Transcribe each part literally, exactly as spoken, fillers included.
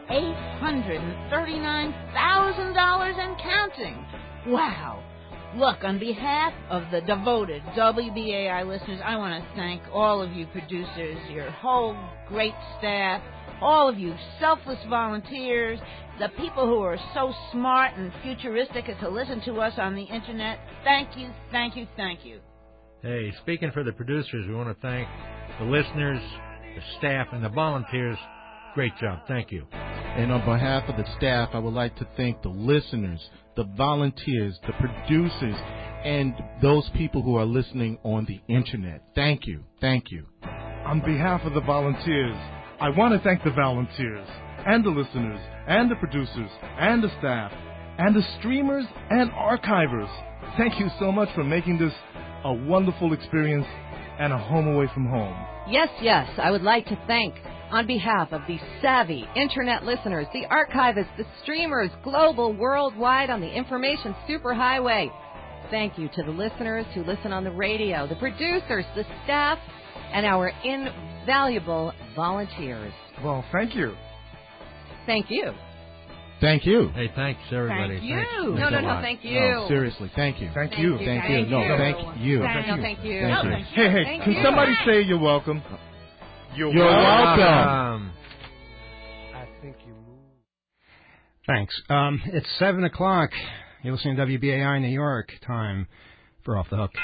eight hundred thirty-nine thousand dollars and counting. Wow. Look, on behalf of the devoted W B A I listeners, I want to thank all of you producers, your whole great staff, all of you selfless volunteers, the people who are so smart and futuristic as to listen to us on the Internet. Thank you, thank you, thank you. Hey, speaking for the producers, we want to thank the listeners, the staff, and the volunteers. Great job. Thank you. And on behalf of the staff, I would like to thank the listeners, the volunteers, the producers, and those people who are listening on the Internet. Thank you. Thank you. On behalf of the volunteers, I want to thank the volunteers, and the listeners, and the producers, and the staff, and the streamers and archivers. Thank you so much for making this a wonderful experience and a home away from home. Yes, yes, I would like to thank, on behalf of the savvy Internet listeners, the archivists, the streamers, global, worldwide, on the information superhighway. Thank you to the listeners who listen on the radio, the producers, the staff, and our invaluable volunteers. Well, thank you. Thank you. Thank you. Hey, thanks, everybody. Thank you. Thanks. No, Thanks no, a no, lot. thank you. No, seriously, thank you. Thank, Thank you. you. Thank Thank you. you. No, thank you. Thank you. Thank you. Thank No, you. thank you. Hey, hey, Thank can you. somebody say you're welcome? You're, You're welcome. welcome. I think you moved. Thanks. Um, it's seven o'clock. You're listening to W B A I New York. Time for Off the Hook.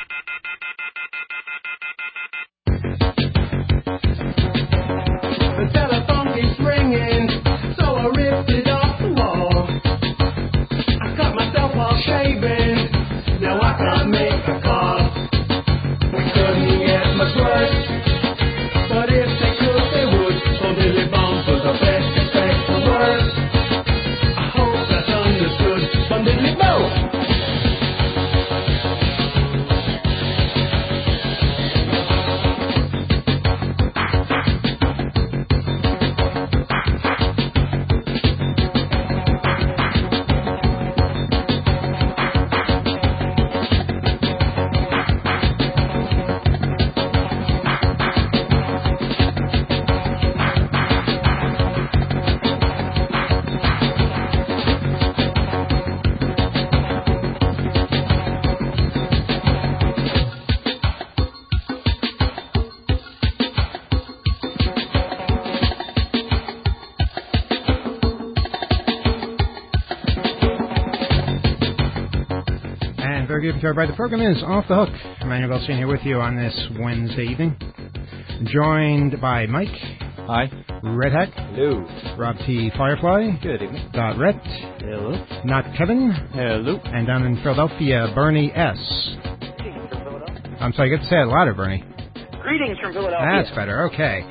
The telephone keeps ringing, so I ripped it off the wall. I cut myself off shaving, now I can't make a call. We couldn't get much worse, but if they could, they would. Oh, Billy Bones was the best expect the worst. I hope that's understood from Billy Bones. Very good, everybody. The program is Off the Hook. Emmanuel Goldstein here with you on this Wednesday evening. Joined by Mike. Hi. Red Hat. Hello. Rob T. Firefly. Good evening. Dot Rhett. Hello. Not Kevin. Hello. And down in Philadelphia, Bernie S. Greetings from Philadelphia. I'm sorry, you get to say it louder, Bernie. Greetings from Philadelphia. That's better, okay.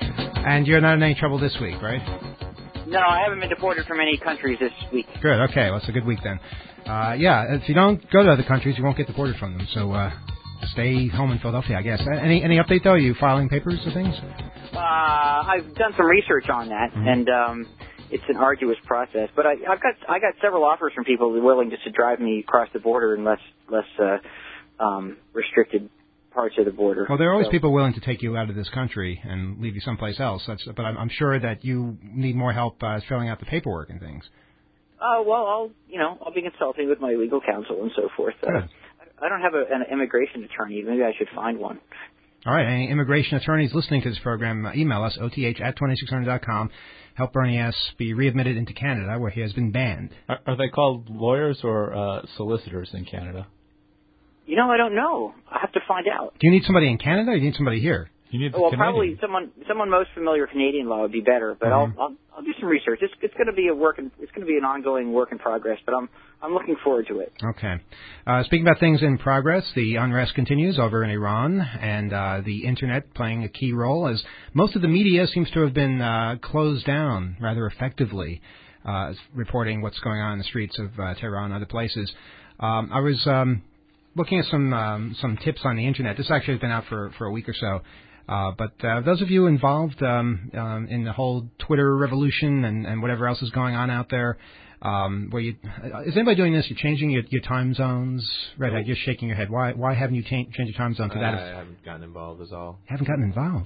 And you're not in any trouble this week, right? No, I haven't been deported from any countries this week. Good, okay, well, it's a good week then. Uh, yeah, if you don't go to other countries, you won't get deported from them. So uh, stay home in Philadelphia, I guess. Any any update, though? Are you filing papers or things? Uh, I've done some research on that, Mm-hmm. and um, it's an arduous process. But I, I've got I got several offers from people willing just to drive me across the border in less less uh, um, restricted parts of the border. Well, there are always so. people willing to take you out of this country and leave you someplace else. That's, but I'm, I'm sure that you need more help uh, filling out the paperwork and things. Oh, well, I'll, you know, I'll be consulting with my legal counsel and so forth. Uh, I don't have a, an immigration attorney. Maybe I should find one. All right. Any immigration attorneys listening to this program, uh, email us, O T H at twenty-six hundred dot com. Help Bernie S. be readmitted into Canada, where he has been banned. Are, are they called lawyers or uh, solicitors in Canada? You know, I don't know. I have to find out. Do you need somebody in Canada or do you need somebody here? You need the Well, Canadian. probably someone someone most familiar with Canadian law would be better. But Mm-hmm. I'll, I'll I'll do some research. It's it's going to be a work. In, it's going to be an ongoing work in progress. But I'm I'm looking forward to it. Okay. Uh, speaking about things in progress, the unrest continues over in Iran, and uh, the Internet playing a key role, as most of the media seems to have been uh, closed down rather effectively, uh, reporting what's going on in the streets of uh, Tehran and other places. Um, I was um, looking at some um, some tips on the Internet. This actually has been out for, for a week or so. Uh, but uh, those of you involved um, um, in the whole Twitter revolution and, and whatever else is going on out there, um, where you is anybody doing this? You're changing your, your time zones, Red Hat. You're shaking your head. Why why haven't you changed change your time zone to that? I haven't gotten involved, is all. Haven't gotten involved. Nope.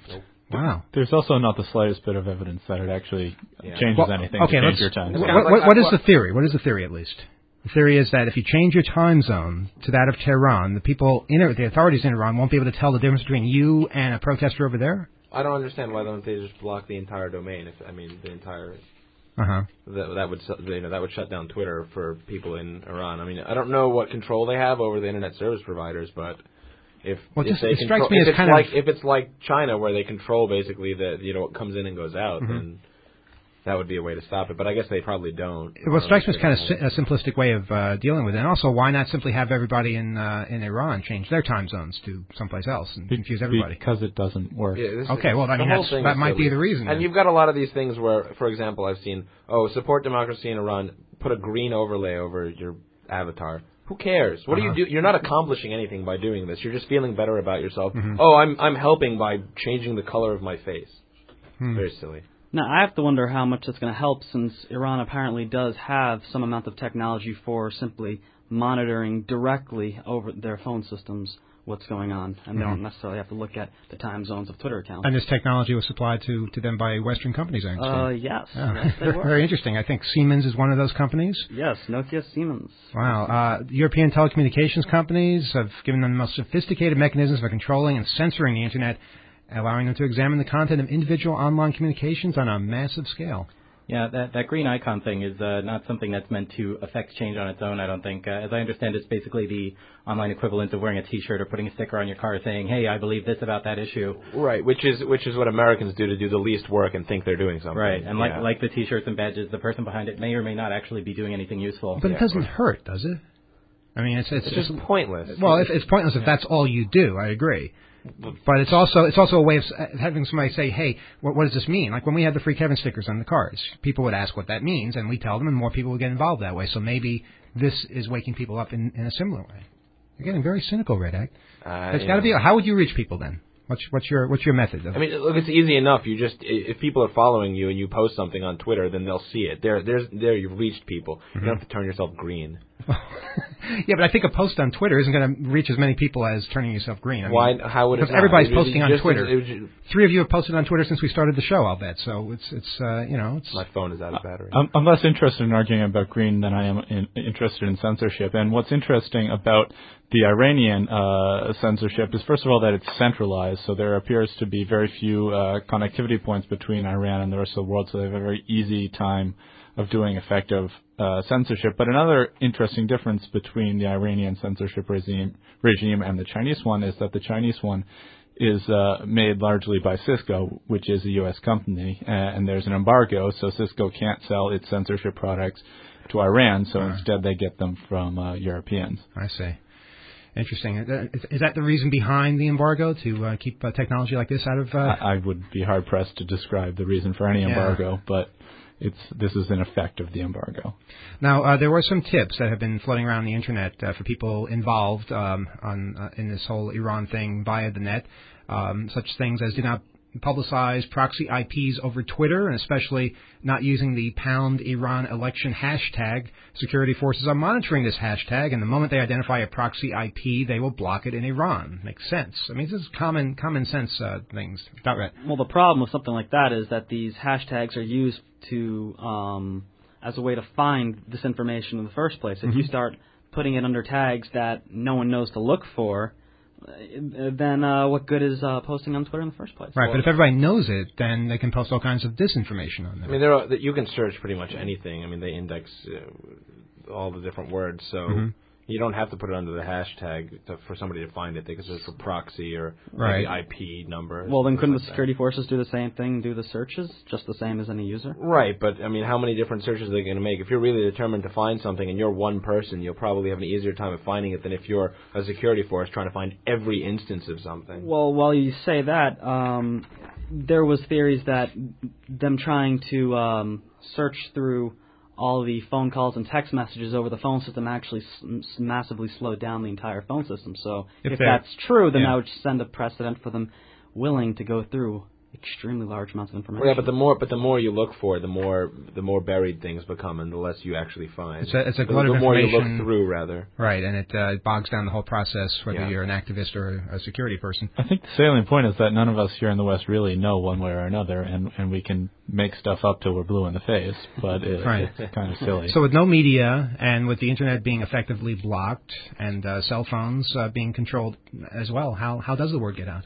Wow. There's also not the slightest bit of evidence that it actually Yeah. changes Well, anything okay, to change let's, your time. What, Sounds what, like what I- is the theory? What is the theory, at least? The theory is that if you change your time zone to that of Tehran, the people in the authorities in Iran won't be able to tell the difference between you and a protester over there. I don't understand why don't they just block the entire domain? If I mean the entire Uh huh. that that would su- you know that would shut down Twitter for people in Iran. I mean I don't know what control they have over the internet service providers, but if Well, it if just- they it strikes control, me if as it's kind of- like if it's like China where they control basically the you know what comes in and goes out, Mhm. then that would be a way to stop it. But I guess they probably don't. Well, it strikes me as kind of si- a simplistic way of uh, dealing with it. And also, why not simply have everybody in uh, in Iran change their time zones to someplace else and Be- confuse everybody? Because it doesn't work. Yeah, this Okay, is- well, I the mean, whole that's, thing that is might be silly. the reason. And then. you've got a lot of these things where, for example, I've seen, oh, support democracy in Iran, put a green overlay over your avatar. Who cares? What Uh-huh. do you do? You're not accomplishing anything by doing this. You're just feeling better about yourself. Mhm. Oh, I'm I'm helping by changing the color of my face. Hmm. Very silly. Now, I have to wonder how much it's going to help, since Iran apparently does have some amount of technology for simply monitoring directly over their phone systems what's going on, and they Mhm. don't necessarily have to look at the time zones of Twitter accounts. And this technology was supplied to, to them by Western companies, I understand. Uh, yes. Yeah. yes they were. Very interesting. I think Siemens is one of those companies. Yes, Nokia, Siemens. Wow. Uh, European telecommunications companies have given them the most sophisticated mechanisms for controlling and censoring the Internet, allowing them to examine the content of individual online communications on a massive scale. Yeah, that that green icon thing is uh, not something that's meant to affect change on its own, I don't think. Uh, as I understand, it's basically the online equivalent of wearing a T-shirt or putting a sticker on your car saying, hey, I believe this about that issue. Right, which is which is what Americans do to do the least work and think they're doing something. Right, and like Yeah. like the T-shirts and badges, the person behind it may or may not actually be doing anything useful. But it doesn't hurt, does it? I mean, it's it's, It's just pointless. Well, it's, it's pointless if that's all you do. I agree. But it's also it's also a way of s- having somebody say, "Hey, what, what does this mean?" Like when we had the Free Kevin stickers on the cars, people would ask what that means, and we tell them, and more people would get involved that way. So maybe this is waking people up in, in a similar way. You're getting very cynical, Red Act. Uh, That's you got to know. be. How would you reach people then? What's what's your what's your method? Of, I mean, look, it's easy enough. You just if people are following you and you post something on Twitter, then they'll see it. There, there's there you've reached people. You don't have to turn yourself green. yeah, but I think a post on Twitter isn't going to reach as many people as turning yourself green. I mean, Why? How would it? Because not? everybody's It would be posting on just as- Twitter. it would ju- Three of you have posted on Twitter since we started the show. I'll bet. So it's it's uh, you know it's. My phone is out of battery. I'm, I'm less interested in arguing about green than I am in, interested in censorship. And what's interesting about the Iranian uh, censorship is, first of all, that it's centralized. So there appears to be very few uh, connectivity points between Iran and the rest of the world. So they have a very easy time of doing effective uh, censorship. But another interesting difference between the Iranian censorship regime, regime and the Chinese one is that the Chinese one is uh, made largely by Cisco, which is a U S company, uh, and there's an embargo, so Cisco can't sell its censorship products to Iran, so instead they get them from uh, Europeans. I see. Interesting. Is, is that the reason behind the embargo, to uh, keep uh, technology like this out of? Uh... I, I would be hard pressed to describe the reason for any Yeah. embargo, but it's this is an effect of the embargo. Now, uh, there were some tips that have been floating around the internet uh, for people involved um, on uh, in this whole Iran thing via the net, um, such things as do not publicize proxy I Ps over Twitter, and especially not using the pound Iran election hashtag. Security forces are monitoring this hashtag, and the moment they identify a proxy I P, they will block it in Iran. Makes sense. I mean, this is common common sense uh, things. Not right. Well, the problem with something like that is that these hashtags are used to um, as a way to find this information in the first place. If Mm-hmm. you start putting it under tags that no one knows to look for, uh, then uh, what good is uh, posting on Twitter in the first place? Right, but if everybody knows it, then they can post all kinds of disinformation on there. I mean, there are, you can search pretty much anything. I mean, they index uh, all the different words, so Mhm. you don't have to put it under the hashtag to, for somebody to find it. They can search for proxy or Right. maybe I P number. Well, then things couldn't like the that. security forces do the same thing, do the searches, just the same as any user? Right, but I mean, how many different searches are they going to make? If you're really determined to find something and you're one person, you'll probably have an easier time of finding it than if you're a security force trying to find every instance of something. Well, while you say that, um, there was theories that them trying to um, search through all the phone calls and text messages over the phone system actually s- s- massively slowed down the entire phone system. So If if, they're- that's true, then yeah. that would send a precedent for them willing to go through extremely large amounts of information. Yeah, but the more but the more you look for, the more the more buried things become, and the less you actually find. It's a, it's a the, glut the of more you information. look through, rather. Right, and it uh, bogs down the whole process, whether Yeah. you're an activist or a security person. I think the salient point is that none of us here in the West really know one way or another, and, and we can make stuff up till we're blue in the face, but it, Right. it's kind of silly. So with no media, and with the internet being effectively blocked, and uh, cell phones uh, being controlled as well, how how does the word get out?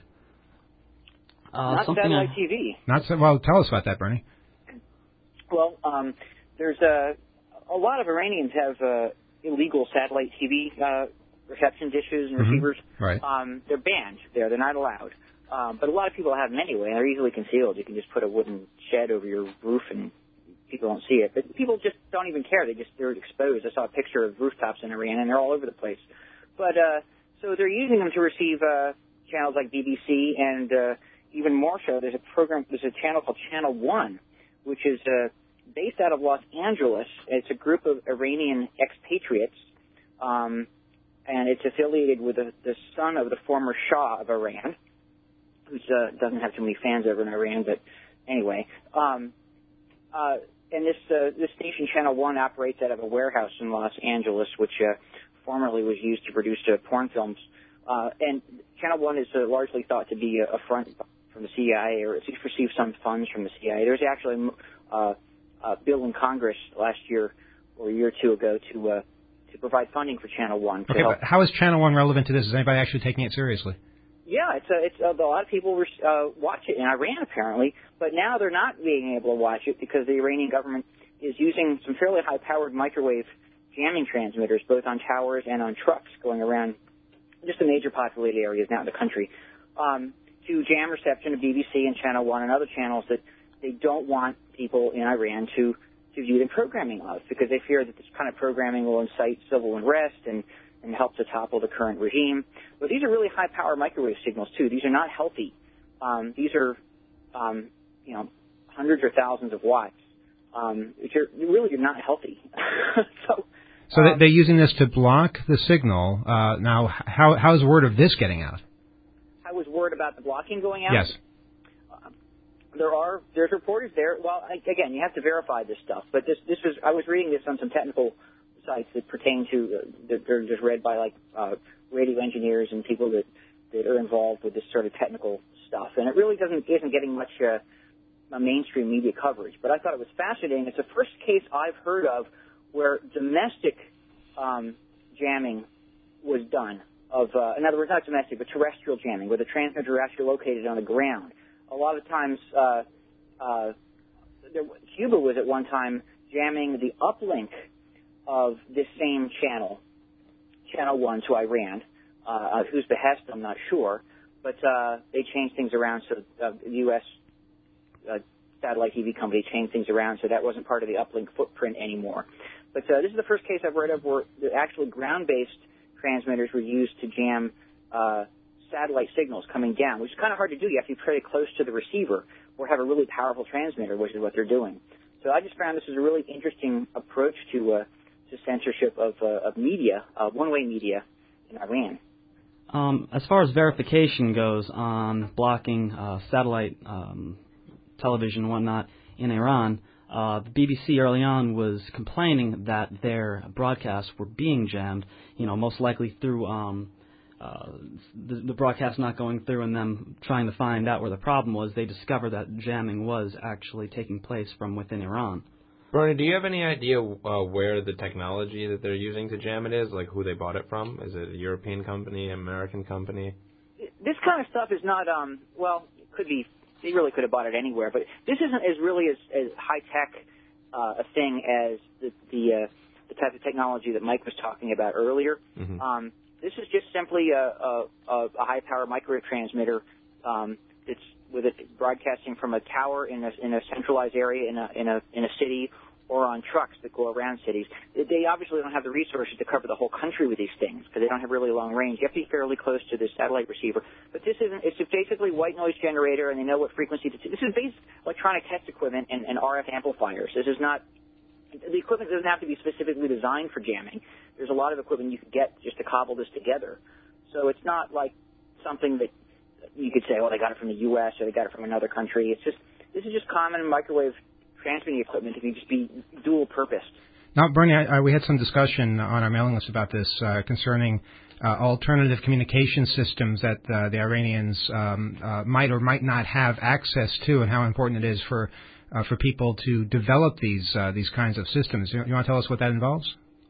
Uh, Not something satellite I, T V. Not so, well. Tell us about that, Bernie. Well, um, there's a a lot of Iranians have uh, illegal satellite T V uh, reception dishes and Mhm. receivers. Right. Um, they're banned there. They're not allowed. Um, but a lot of people have them anyway, and they're easily concealed. You can just put a wooden shed over your roof, and people don't see it. But people just don't even care. They just they're exposed. I saw a picture of rooftops in Iran, and they're all over the place. But uh, so they're using them to receive uh, channels like B B C, and uh, even more so, there's a program. There's a channel called Channel One, which is uh, based out of Los Angeles. It's a group of Iranian expatriates, um, and it's affiliated with the, the son of the former Shah of Iran, who uh, doesn't have too many fans over in Iran, but anyway. Um, uh, and this uh, this station, Channel One, operates out of a warehouse in Los Angeles, which uh, formerly was used to produce uh, porn films. Uh, and Channel One is uh, largely thought to be a, a front from the C I A, or at least received some funds from the C I A. There's actually uh, a bill in Congress last year or a year or two ago to uh, to provide funding for Channel One. To Okay, help. but how is Channel One relevant to this? Is anybody actually taking it seriously? Yeah, it's a, it's a, a lot of people uh, watch it in Iran apparently, but now they're not being able to watch it because the Iranian government is using some fairly high-powered microwave jamming transmitters, both on towers and on trucks, going around just the major populated areas now in the country, um, to jam reception of B B C and Channel One and other channels that they don't want people in Iran to to view the programming of, because they fear that this kind of programming will incite civil unrest and and help to topple the current regime. But these are really high-power microwave signals, too. These are not healthy. Um, these are, um, you know, hundreds or thousands of watts, um, which are really not healthy. so So um, they're using this to block the signal. Uh, now, how how is word of this getting out? I was worried about the blocking going out. Yes. Uh, there are there's reporters there. Well, I, again, you have to verify this stuff. But this this was I was reading this on some technical sites that pertain to uh, that they're just read by like uh, radio engineers and people that, that are involved with this sort of technical stuff, and it really doesn't isn't getting much uh, mainstream media coverage. But I thought it was fascinating. It's the first case I've heard of where domestic um, jamming was done. Of uh, in other words, not domestic, but terrestrial jamming, where the transmitter are actually located on the ground. A lot of times, uh, uh, there, Cuba was at one time jamming the uplink of this same channel, Channel One, to Iran, uh, at whose behest I'm not sure, but uh, they changed things around so uh, the U S uh, satellite T V company changed things around so that wasn't part of the uplink footprint anymore. But uh, this is the first case I've read of where the actually ground-based transmitters were used to jam uh, satellite signals coming down, which is kind of hard to do. You have to be pretty close to the receiver or have a really powerful transmitter, which is what they're doing. So I just found this is a really interesting approach to uh, to censorship of, uh, of media, uh, one-way media in Iran. Um, as far as verification goes on blocking uh, satellite um, television and whatnot in Iran, uh, the B B C early on was complaining that their broadcasts were being jammed, you know, most likely through um, uh, the, the broadcast not going through and them trying to find out where the problem was. They discovered that jamming was actually taking place from within Iran. Bernie, do you have any idea uh, where the technology that they're using to jam it is? Like who they bought it from? Is it a European company, an American company? This kind of stuff is not, um, well, it could be, they really could have bought it anywhere, but this isn't as really as, as high-tech uh, a thing as the the, uh, the type of technology that Mike was talking about earlier. Mm-hmm. Um, this is just simply a, a, a high-power microwave transmitter um, that's with it broadcasting from a tower in a in a centralized area in a in a in a city, or on trucks that go around cities. They obviously don't have the resources to cover the whole country with these things because they don't have really long range. You have to be fairly close to the satellite receiver. But this isn't. It's basically white noise generator, and they know what frequency to. T- this is basic electronic test equipment and, and R F amplifiers. This is not. The equipment doesn't have to be specifically designed for jamming. There's a lot of equipment you could get just to cobble this together. So it's not like something that you could say, well, they got it from the U S or they got it from another country. It's just this is just common microwave transmitting equipment that can just be dual purposed. Now, Bernie, I, I, we had some discussion on our mailing list about this uh, concerning uh, alternative communication systems that uh, the Iranians um, uh, might or might not have access to, and how important it is for uh, for people to develop these uh, these kinds of systems. You, you want to tell us what that involves?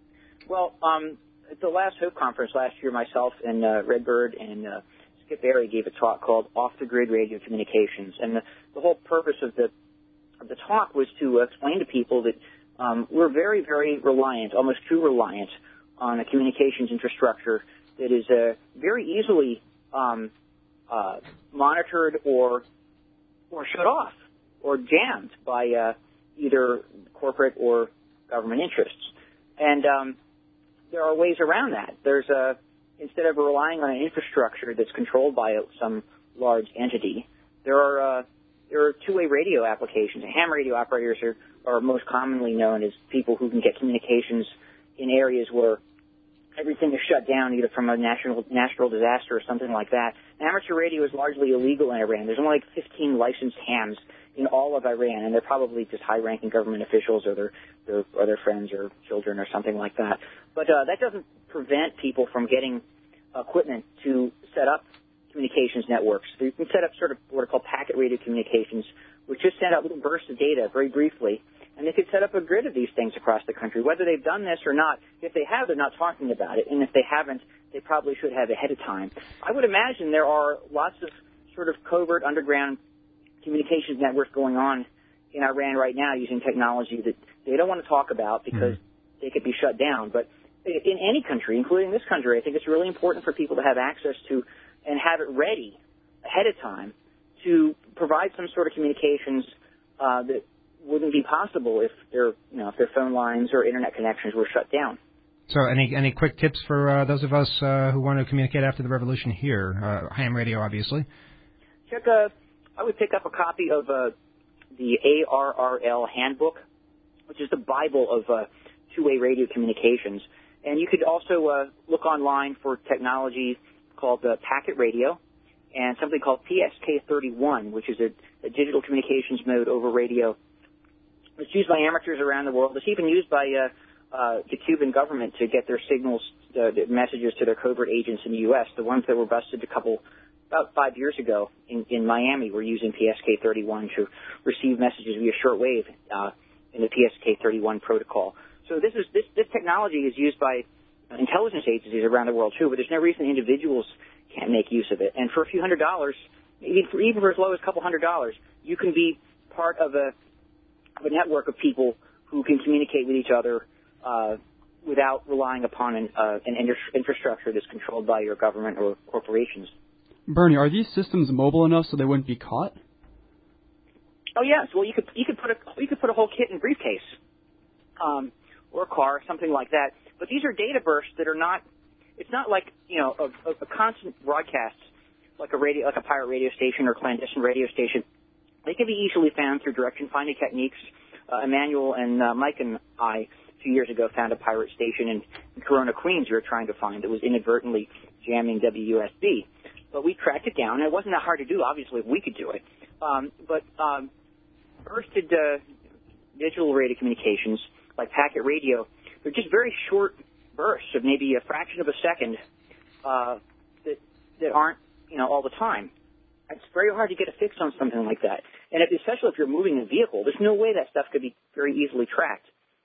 Well, um, at the last HOPE conference last year, myself and uh, Redbird and uh, Skip Berry gave a talk called Off the Grid Radio Communications, and the, the whole purpose of the of the talk was to uh, explain to people that um, we're very, very reliant, almost too reliant, on a communications infrastructure that is uh, very easily um, uh, monitored or or shut off or jammed by uh, either corporate or government interests. And um, there are ways around that. There's a instead of relying on an infrastructure that's controlled by some large entity, there are uh, there are two-way radio applications. Ham radio operators are, are most commonly known as people who can get communications in areas where everything is shut down, either from a national natural disaster or something like that. Amateur radio is largely illegal in Iran. There's only like fifteen licensed hams in all of Iran, and they're probably just high-ranking government officials or their, their or their friends or children or something like that. But uh, that doesn't prevent people from getting equipment to set up communications networks. So you can set up sort of what are called packet radio communications, which just send out little bursts of data very briefly, and they could set up a grid of these things across the country. Whether they've done this or not, if they have, they're not talking about it, and if they haven't, they probably should have ahead of time. I would imagine there are lots of sort of covert underground communications networks going on in Iran right now using technology that they don't want to talk about because mm-hmm. they could be shut down. But in any country, including this country, I think it's really important for people to have access to and have it ready ahead of time to provide some sort of communications uh, that wouldn't be possible if their, you know, if their phone lines or internet connections were shut down. So, any any quick tips for uh, those of us uh, who want to communicate after the revolution here? Uh, ham radio, obviously. Check. Uh, I would pick up a copy of uh, the A R R L handbook, which is the Bible of uh, two-way radio communications. And you could also uh, look online for technology called uh, packet radio and something called P S K thirty-one, which is a, a digital communications mode over radio. It's used by amateurs around the world. It's even used by uh, uh, the Cuban government to get their signals, uh, messages to their covert agents in the U S. The ones that were busted a couple, about five years ago in, in Miami were using P S K thirty-one to receive messages via shortwave uh, in the P S K thirty-one protocol. So this is this, this technology is used by intelligence agencies around the world too, but there's no reason individuals can't make use of it. And for a few hundred dollars, even for, even for as low as a couple hundred dollars, you can be part of a of a network of people who can communicate with each other uh, without relying upon an, uh, an infrastructure that's controlled by your government or corporations. Bernie, are these systems mobile enough so they wouldn't be caught? Oh yes. Well, you could you could put a you could put a whole kit in a briefcase, um, or a car, something like that. But these are data bursts that are not. It's not like you know a, a, a constant broadcast like a radio, like a pirate radio station or clandestine radio station. They can be easily found through direction finding techniques. Uh, Emmanuel and uh, Mike and I, a few years ago, found a pirate station in, in Corona, Queens we were trying to find that was inadvertently jamming W U S B. But we tracked it down, and it wasn't that hard to do, obviously, if we could do it. Um, but um, bursted uh, digital radio communications, like packet radio, they're just very short bursts of maybe a fraction of a second uh, that, that aren't, you know, all the time. It's very hard to get a fix on something like that. And if, especially if you're moving a vehicle, there's no way that stuff could be very easily tracked.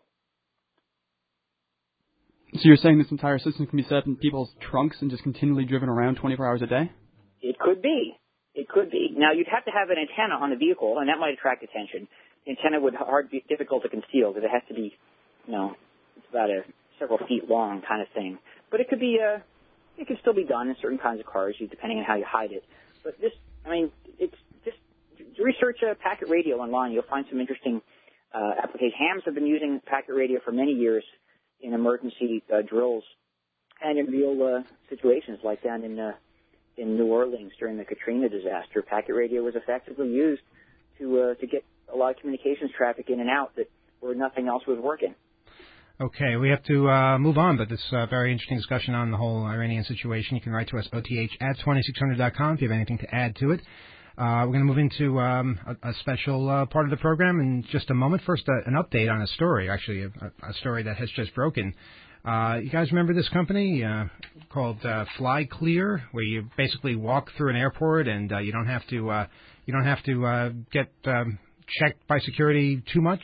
So you're saying this entire system can be set up in people's trunks and just continually driven around twenty-four hours a day? It could be. It could be. Now, you'd have to have an antenna on the vehicle, and that might attract attention. The antenna would hard be difficult to conceal because it has to be, you know, it's about a several feet long kind of thing. But it could be, uh, it could still be done in certain kinds of cars, depending on how you hide it. But this, I mean, it's just research uh, packet radio online. You'll find some interesting uh, applications. Hams have been using packet radio for many years in emergency uh, drills and in real uh, situations, like down in uh, in New Orleans during the Katrina disaster. Packet radio was effectively used to uh, to get a lot of communications traffic in and out that where nothing else was working. Okay, we have to uh, move on, but this uh, very interesting discussion on the whole Iranian situation. You can write to us, O T H at twenty-six hundred dot com, if you have anything to add to it. Uh, we're going to move into um, a, a special uh, part of the program in just a moment. First, uh, an update on a story, actually, a, a story that has just broken. Uh, you guys remember this company uh, called uh, FlyClear, where you basically walk through an airport and uh, you don't have to uh, you don't have to uh, get um, checked by security too much?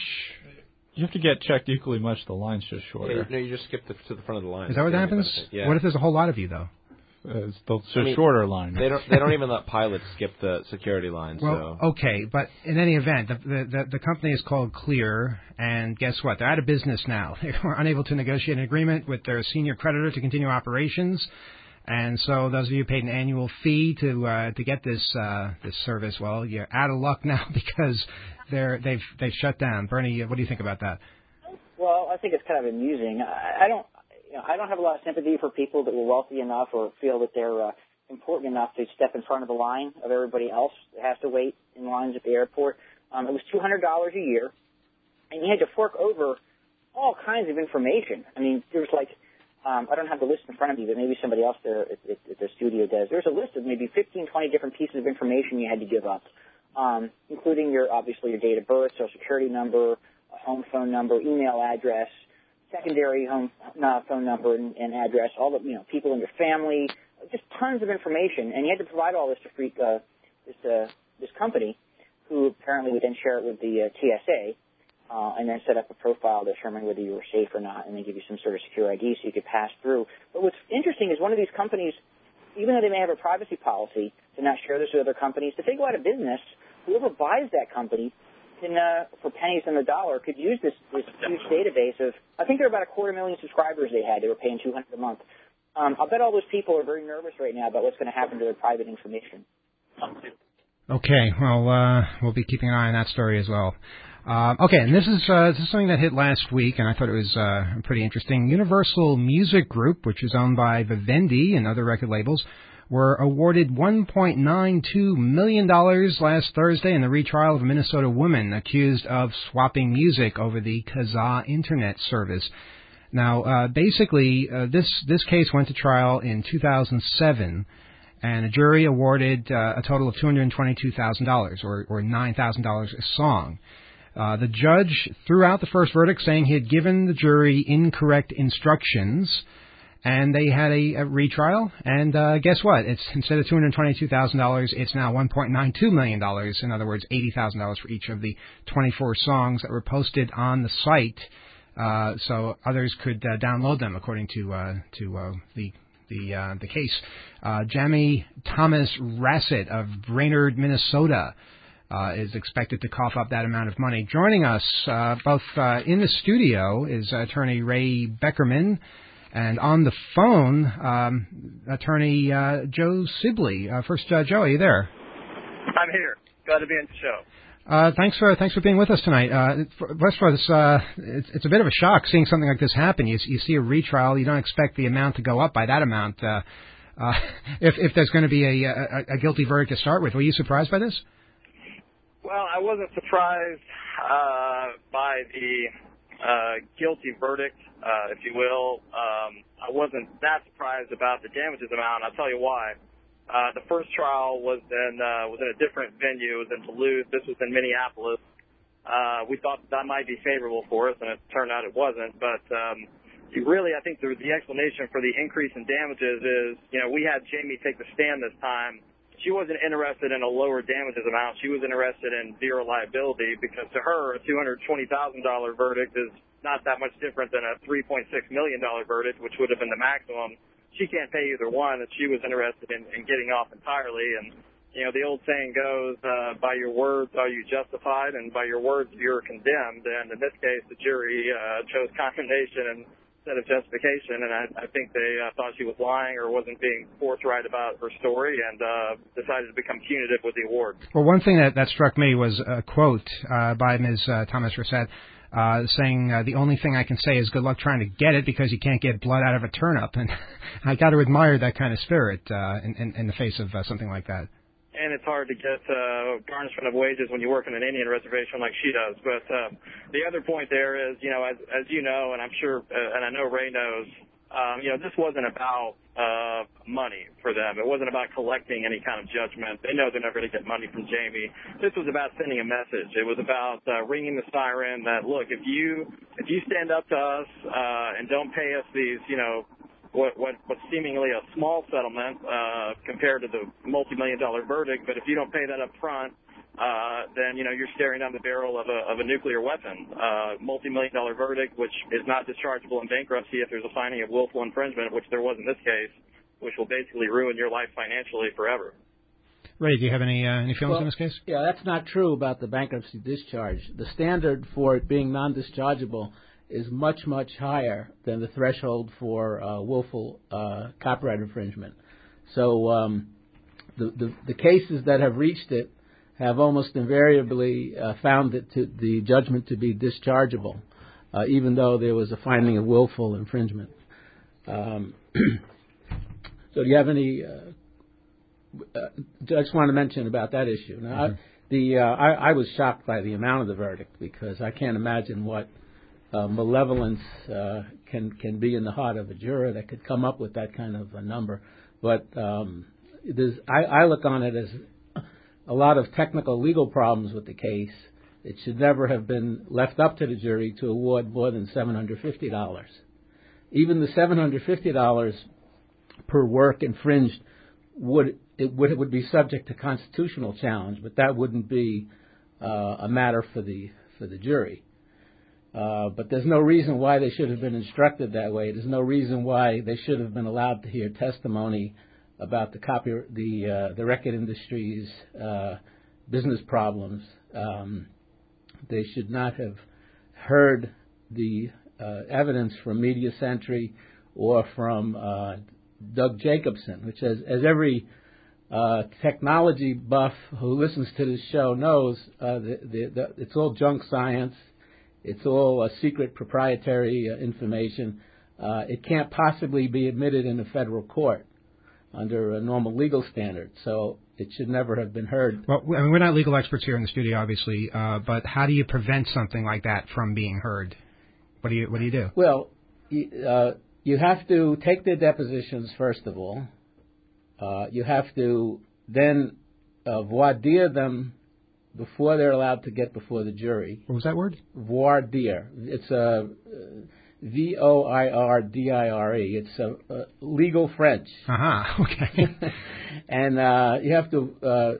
You have to get checked equally much. The line's just shorter. Yeah, no, you just skip the, to the front of the line. Is that what happens? Yeah. What if there's a whole lot of you, though? Uh, it's the I mean, shorter line. They don't. They don't even let pilots skip the security line. Well, so. okay, but in any event, the, the the the company is called Clear, and guess what? They're out of business now. They were unable to negotiate an agreement with their senior creditor to continue operations, and so those of you who paid an annual fee to uh, to get this uh, this service, well, you're out of luck now because they're they've they've shut down. Bernie, what do you think about that? Well, I think it's kind of amusing. I, I don't. You know, I don't have a lot of sympathy for people that were wealthy enough or feel that they're uh, important enough to step in front of the line of everybody else that has to wait in lines at the airport. Um, it was two hundred dollars a year, and you had to fork over all kinds of information. I mean, there was like, um, I don't have the list in front of me, but maybe somebody else there at, at, at the studio does. There's a list of maybe fifteen, twenty different pieces of information you had to give up, um, including your obviously your date of birth, social security number, a home phone number, email address, secondary home uh, phone number and, and address, all the you know people in your family, just tons of information, and you had to provide all this to free, uh, this uh, this company, who apparently would then share it with the uh, T S A, uh, and then set up a profile to determine whether you were safe or not, and then give you some sort of secure I D so you could pass through. But what's interesting is one of these companies, even though they may have a privacy policy to not share this with other companies, if they go out of business, whoever buys that company can, uh, for pennies on the dollar, could use this, this huge database of, I think there are about a quarter million subscribers they had. They were paying two hundred dollars a month. Um, I'll bet all those people are very nervous right now about what's going to happen to their private information. Okay, well, uh, we'll be keeping an eye on that story as well. Uh, okay, and this is uh, this is something that hit last week, and I thought it was uh, pretty interesting. Universal Music Group, which is owned by Vivendi and other record labels, were awarded one point nine two million dollars last Thursday in the retrial of a Minnesota woman accused of swapping music over the Kazaa Internet service. Now, uh, basically, uh, this this case went to trial in two thousand seven, and a jury awarded uh, a total of two hundred twenty-two thousand dollars, or, or nine thousand dollars a song. Uh, the judge threw out the first verdict, saying he had given the jury incorrect instructions. And they had a, a retrial, and uh, guess what? It's instead of two hundred twenty-two thousand dollars, it's now one point nine two million dollars. In other words, eighty thousand dollars for each of the twenty-four songs that were posted on the site, uh, so others could uh, download them according to uh, to uh, the the uh, the case. Uh, Jamie Thomas Rassett of Brainerd, Minnesota, uh, is expected to cough up that amount of money. Joining us uh, both uh, in the studio is attorney Ray Beckerman. And on the phone, um, attorney uh, Joe Sibley. Uh, first, uh, Joe, are you there? I'm here. Glad to be on the show. Uh, thanks for thanks for being with us tonight. Uh, first of all, it's, uh, it's, it's a bit of a shock seeing something like this happen. You, you see a retrial, you don't expect the amount to go up by that amount. Uh, uh, if if there's going to be a, a, a guilty verdict to start with, were you surprised by this? Well, I wasn't surprised uh, by the uh, guilty verdict, uh, if you will. Um, I wasn't that surprised about the damages amount. I'll tell you why. Uh, the first trial was in uh, was in a different venue. It was in Duluth. This was in Minneapolis. Uh, we thought that might be favorable for us, and it turned out it wasn't. But um, you really, I think the, the explanation for the increase in damages is, you know, we had Jamie take the stand this time. She wasn't interested in a lower damages amount. She was interested in zero liability because to her, a two hundred twenty thousand dollars verdict is not that much different than a three point six million dollars verdict, which would have been the maximum. She can't pay either one, and she was interested in, in getting off entirely. And, you know, the old saying goes, uh, by your words are you justified, and by your words you're condemned. And in this case, the jury uh, chose condemnation instead of justification, and I, I think they uh, thought she was lying or wasn't being forthright about her story, and uh, decided to become punitive with the award. Well, one thing that, that struck me was a quote uh, by Miz Uh, Thomas Rassett, uh, saying, uh, the only thing I can say is good luck trying to get it because you can't get blood out of a turnip. And I got to admire that kind of spirit uh, in, in, in the face of uh, something like that. and it's hard to get uh, garnishment of wages when you work on an Indian reservation like she does. But uh, the other point there is, you know, as, as you know, and I'm sure, uh, and I know Ray knows, um, you know, this wasn't about uh, money for them. It wasn't about collecting any kind of judgment. They know they're never going to get money from Jamie. This was about sending a message. It was about uh, ringing the siren that, look, if you if you stand up to us uh, and don't pay us these, you know, what what what's seemingly a small settlement uh, compared to the multi-million dollar verdict, but if you don't pay that up front, uh, then, you know, you're staring down the barrel of a, of a nuclear weapon. Uh, multi-million dollar verdict, which is not dischargeable in bankruptcy if there's a finding of willful infringement, which there was in this case, which will basically ruin your life financially forever. Ray, do you have any uh, any feelings well, in this case? Yeah, that's not true about the bankruptcy discharge. The standard for it being non-dischargeable is much, much higher than the threshold for uh, willful uh, copyright infringement. So um, the, the the cases that have reached it have almost invariably uh, found it to, the judgment to be dischargeable, uh, even though there was a finding of willful infringement. Um, so do you have any... Uh, uh, I just want to mention about that issue. Now, mm-hmm. I, the uh, I, I was shocked by the amount of the verdict because I can't imagine what uh, malevolence uh, can can be in the heart of a juror that could come up with that kind of a number. But um, there's, I, I look on it as a lot of technical legal problems with the case. It should never have been left up to the jury to award more than seven hundred fifty dollars. Even the seven hundred fifty dollars per work infringed would it would it would be subject to constitutional challenge, but that wouldn't be uh, a matter for the for the jury. Uh, but there's no reason why they should have been instructed that way. There's no reason why they should have been allowed to hear testimony about the copy the uh, the record industry's uh, business problems. Um, they should not have heard the uh, evidence from Media Century or from uh, Doug Jacobson, which, as, as every uh, technology buff who listens to this show knows, uh, the, the, the, it's all junk science. It's all uh, secret proprietary uh, information. Uh, it can't possibly be admitted in a federal court under a normal legal standard, so it should never have been heard. Well, I mean, we're not legal experts here in the studio, obviously, uh, but how do you prevent something like that from being heard? What do you What do you do? Well, you, uh, you have to take their depositions first of all. Uh, you have to then uh, voir dire them before they're allowed to get before the jury. What was that word? Voir dire. It's a uh, V O I R D I R E. It's a, a legal French. Uh-huh. Okay. And uh, you have to uh,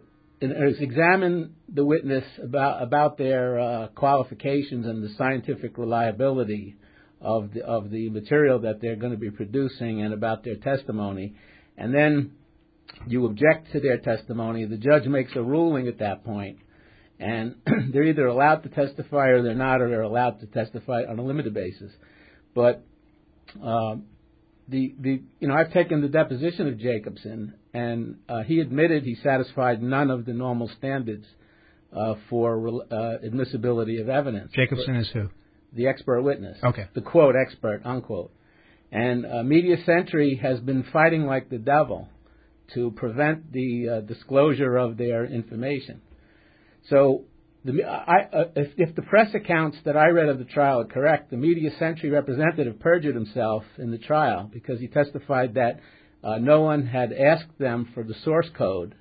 examine the witness about about their uh, qualifications and the scientific reliability of the of the material that they're going to be producing and about their testimony. And then you object to their testimony. The judge makes a ruling at that point. And they're either allowed to testify or they're not, or they're allowed to testify on a limited basis. But um, the the you know I've taken the deposition of Jacobson, and uh, he admitted he satisfied none of the normal standards uh, for uh, admissibility of evidence. Jacobson is who? The expert witness. Okay. The quote expert unquote. And uh, Media Century has been fighting like the devil to prevent the uh, disclosure of their information. So, the, I, uh, if, if the press accounts that I read of the trial are correct, the Media Century representative perjured himself in the trial because he testified that uh, no one had asked them for the source code,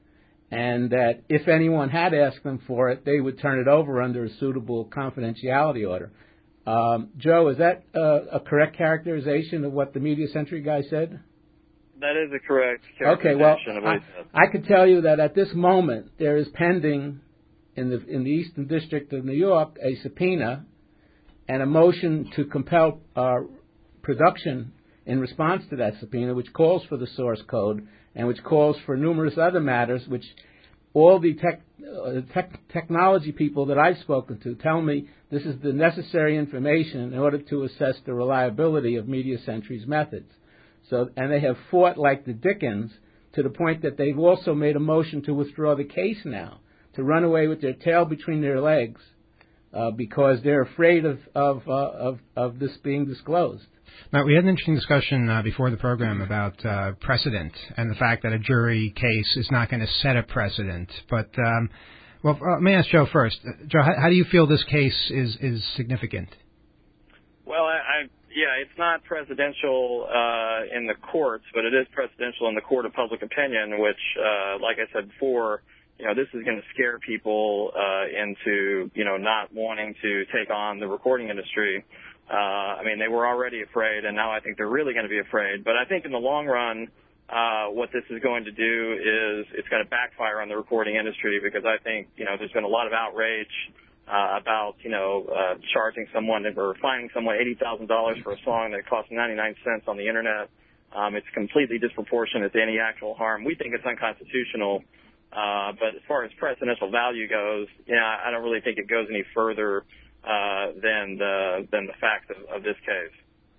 and that if anyone had asked them for it, they would turn it over under a suitable confidentiality order. Um, Joe, is that uh, a correct characterization of what the Media Century guy said? That is a correct Okay, well, characterization of what he said. I, I could tell you that at this moment there is pending in the in the Eastern District of New York a subpoena and a motion to compel uh, production in response to that subpoena, which calls for the source code and which calls for numerous other matters, which all the tech, uh, tech, technology people that I've spoken to tell me this is the necessary information in order to assess the reliability of Media Century's methods. So, and they have fought like the Dickens to the point that they've also made a motion to withdraw the case now, to run away with their tail between their legs uh, because they're afraid of of, uh, of of this being disclosed. Now, we had an interesting discussion uh, before the program about uh, precedent and the fact that a jury case is not going to set a precedent. But, um, well, uh, let me ask Joe first. Uh, Joe, how, how do you feel this case is, is significant? Well, I, I yeah, it's not presidential uh, in the courts, but it is presidential in the court of public opinion, which, uh, like I said before, you know, this is going to scare people uh, into, you know, not wanting to take on the recording industry. Uh, I mean, they were already afraid, and now I think they're really going to be afraid. But I think in the long run, uh, what this is going to do is it's going to backfire on the recording industry, because I think, you know, there's been a lot of outrage Uh, about, you know, uh, charging someone or fining someone eighty thousand dollars for a song that costs ninety-nine cents on the Internet. Um, it's completely disproportionate to any actual harm. We think it's unconstitutional. Uh, but as far as precedential value goes, yeah, I don't really think it goes any further uh, than the than the facts of, of this case.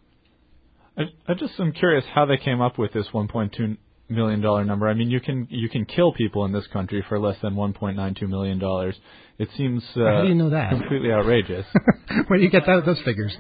I, I just am curious how they came up with this one point two million dollar number. I mean, you can you can kill people in this country for less than one point nine two million dollars. It seems uh, how do you know that? Completely outrageous. Where do you get that, those figures?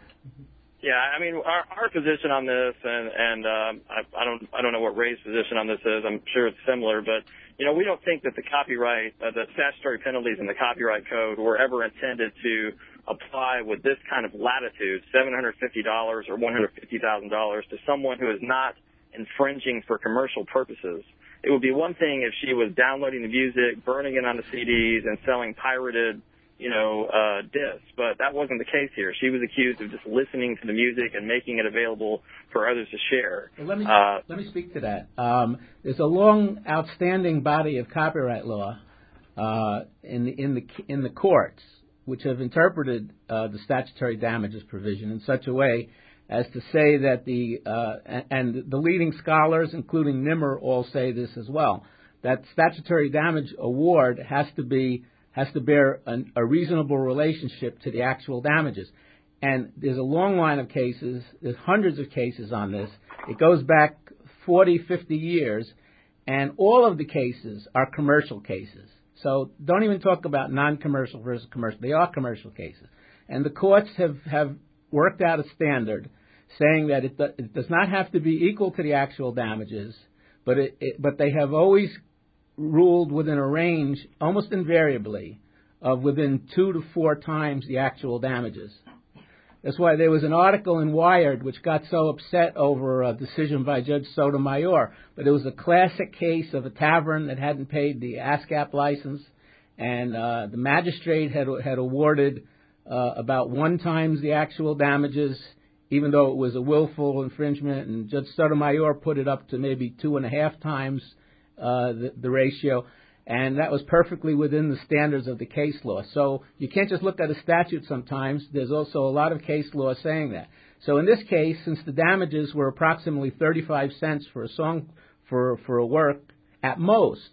Yeah, I mean, our, our position on this, and and um, I, I don't I don't know what Ray's position on this is. I'm sure it's similar, but you know, we don't think that the copyright, uh, the statutory penalties in the copyright code were ever intended to apply with this kind of latitude, seven hundred fifty dollars or one hundred fifty thousand dollars, to someone who is not infringing for commercial purposes. It would be one thing if she was downloading the music, burning it onto C Ds, and selling pirated, you know, uh, discs, but that wasn't the case here. She was accused of just listening to the music and making it available for others to share. Well, let me uh, let me speak to that. Um, there's a long, outstanding body of copyright law uh, in the in the in the courts which have interpreted uh, the statutory damages provision in such a way as to say that the uh, and the leading scholars, including Nimmer, all say this as well, that statutory damage award has to be has to bear an, a reasonable relationship to the actual damages. And there's a long line of cases. There's hundreds of cases on this. It goes back forty, fifty years, and all of the cases are commercial cases. So don't even talk about non-commercial versus commercial. They are commercial cases. And the courts have, have worked out a standard saying that it, do, it does not have to be equal to the actual damages, but it, it, but they have always ruled within a range, almost invariably, of within two to four times the actual damages. That's why there was an article in Wired which got so upset over a decision by Judge Sotomayor, but it was a classic case of a tavern that hadn't paid the ASCAP license, and uh, the magistrate had had awarded uh, about one times the actual damages, even though it was a willful infringement, and Judge Sotomayor put it up to maybe two and a half times uh, the, the ratio, and that was perfectly within the standards of the case law. So you can't just look at a statute sometimes. There's also a lot of case law saying that. So in this case, since the damages were approximately thirty-five cents for a song, for, for a work at most,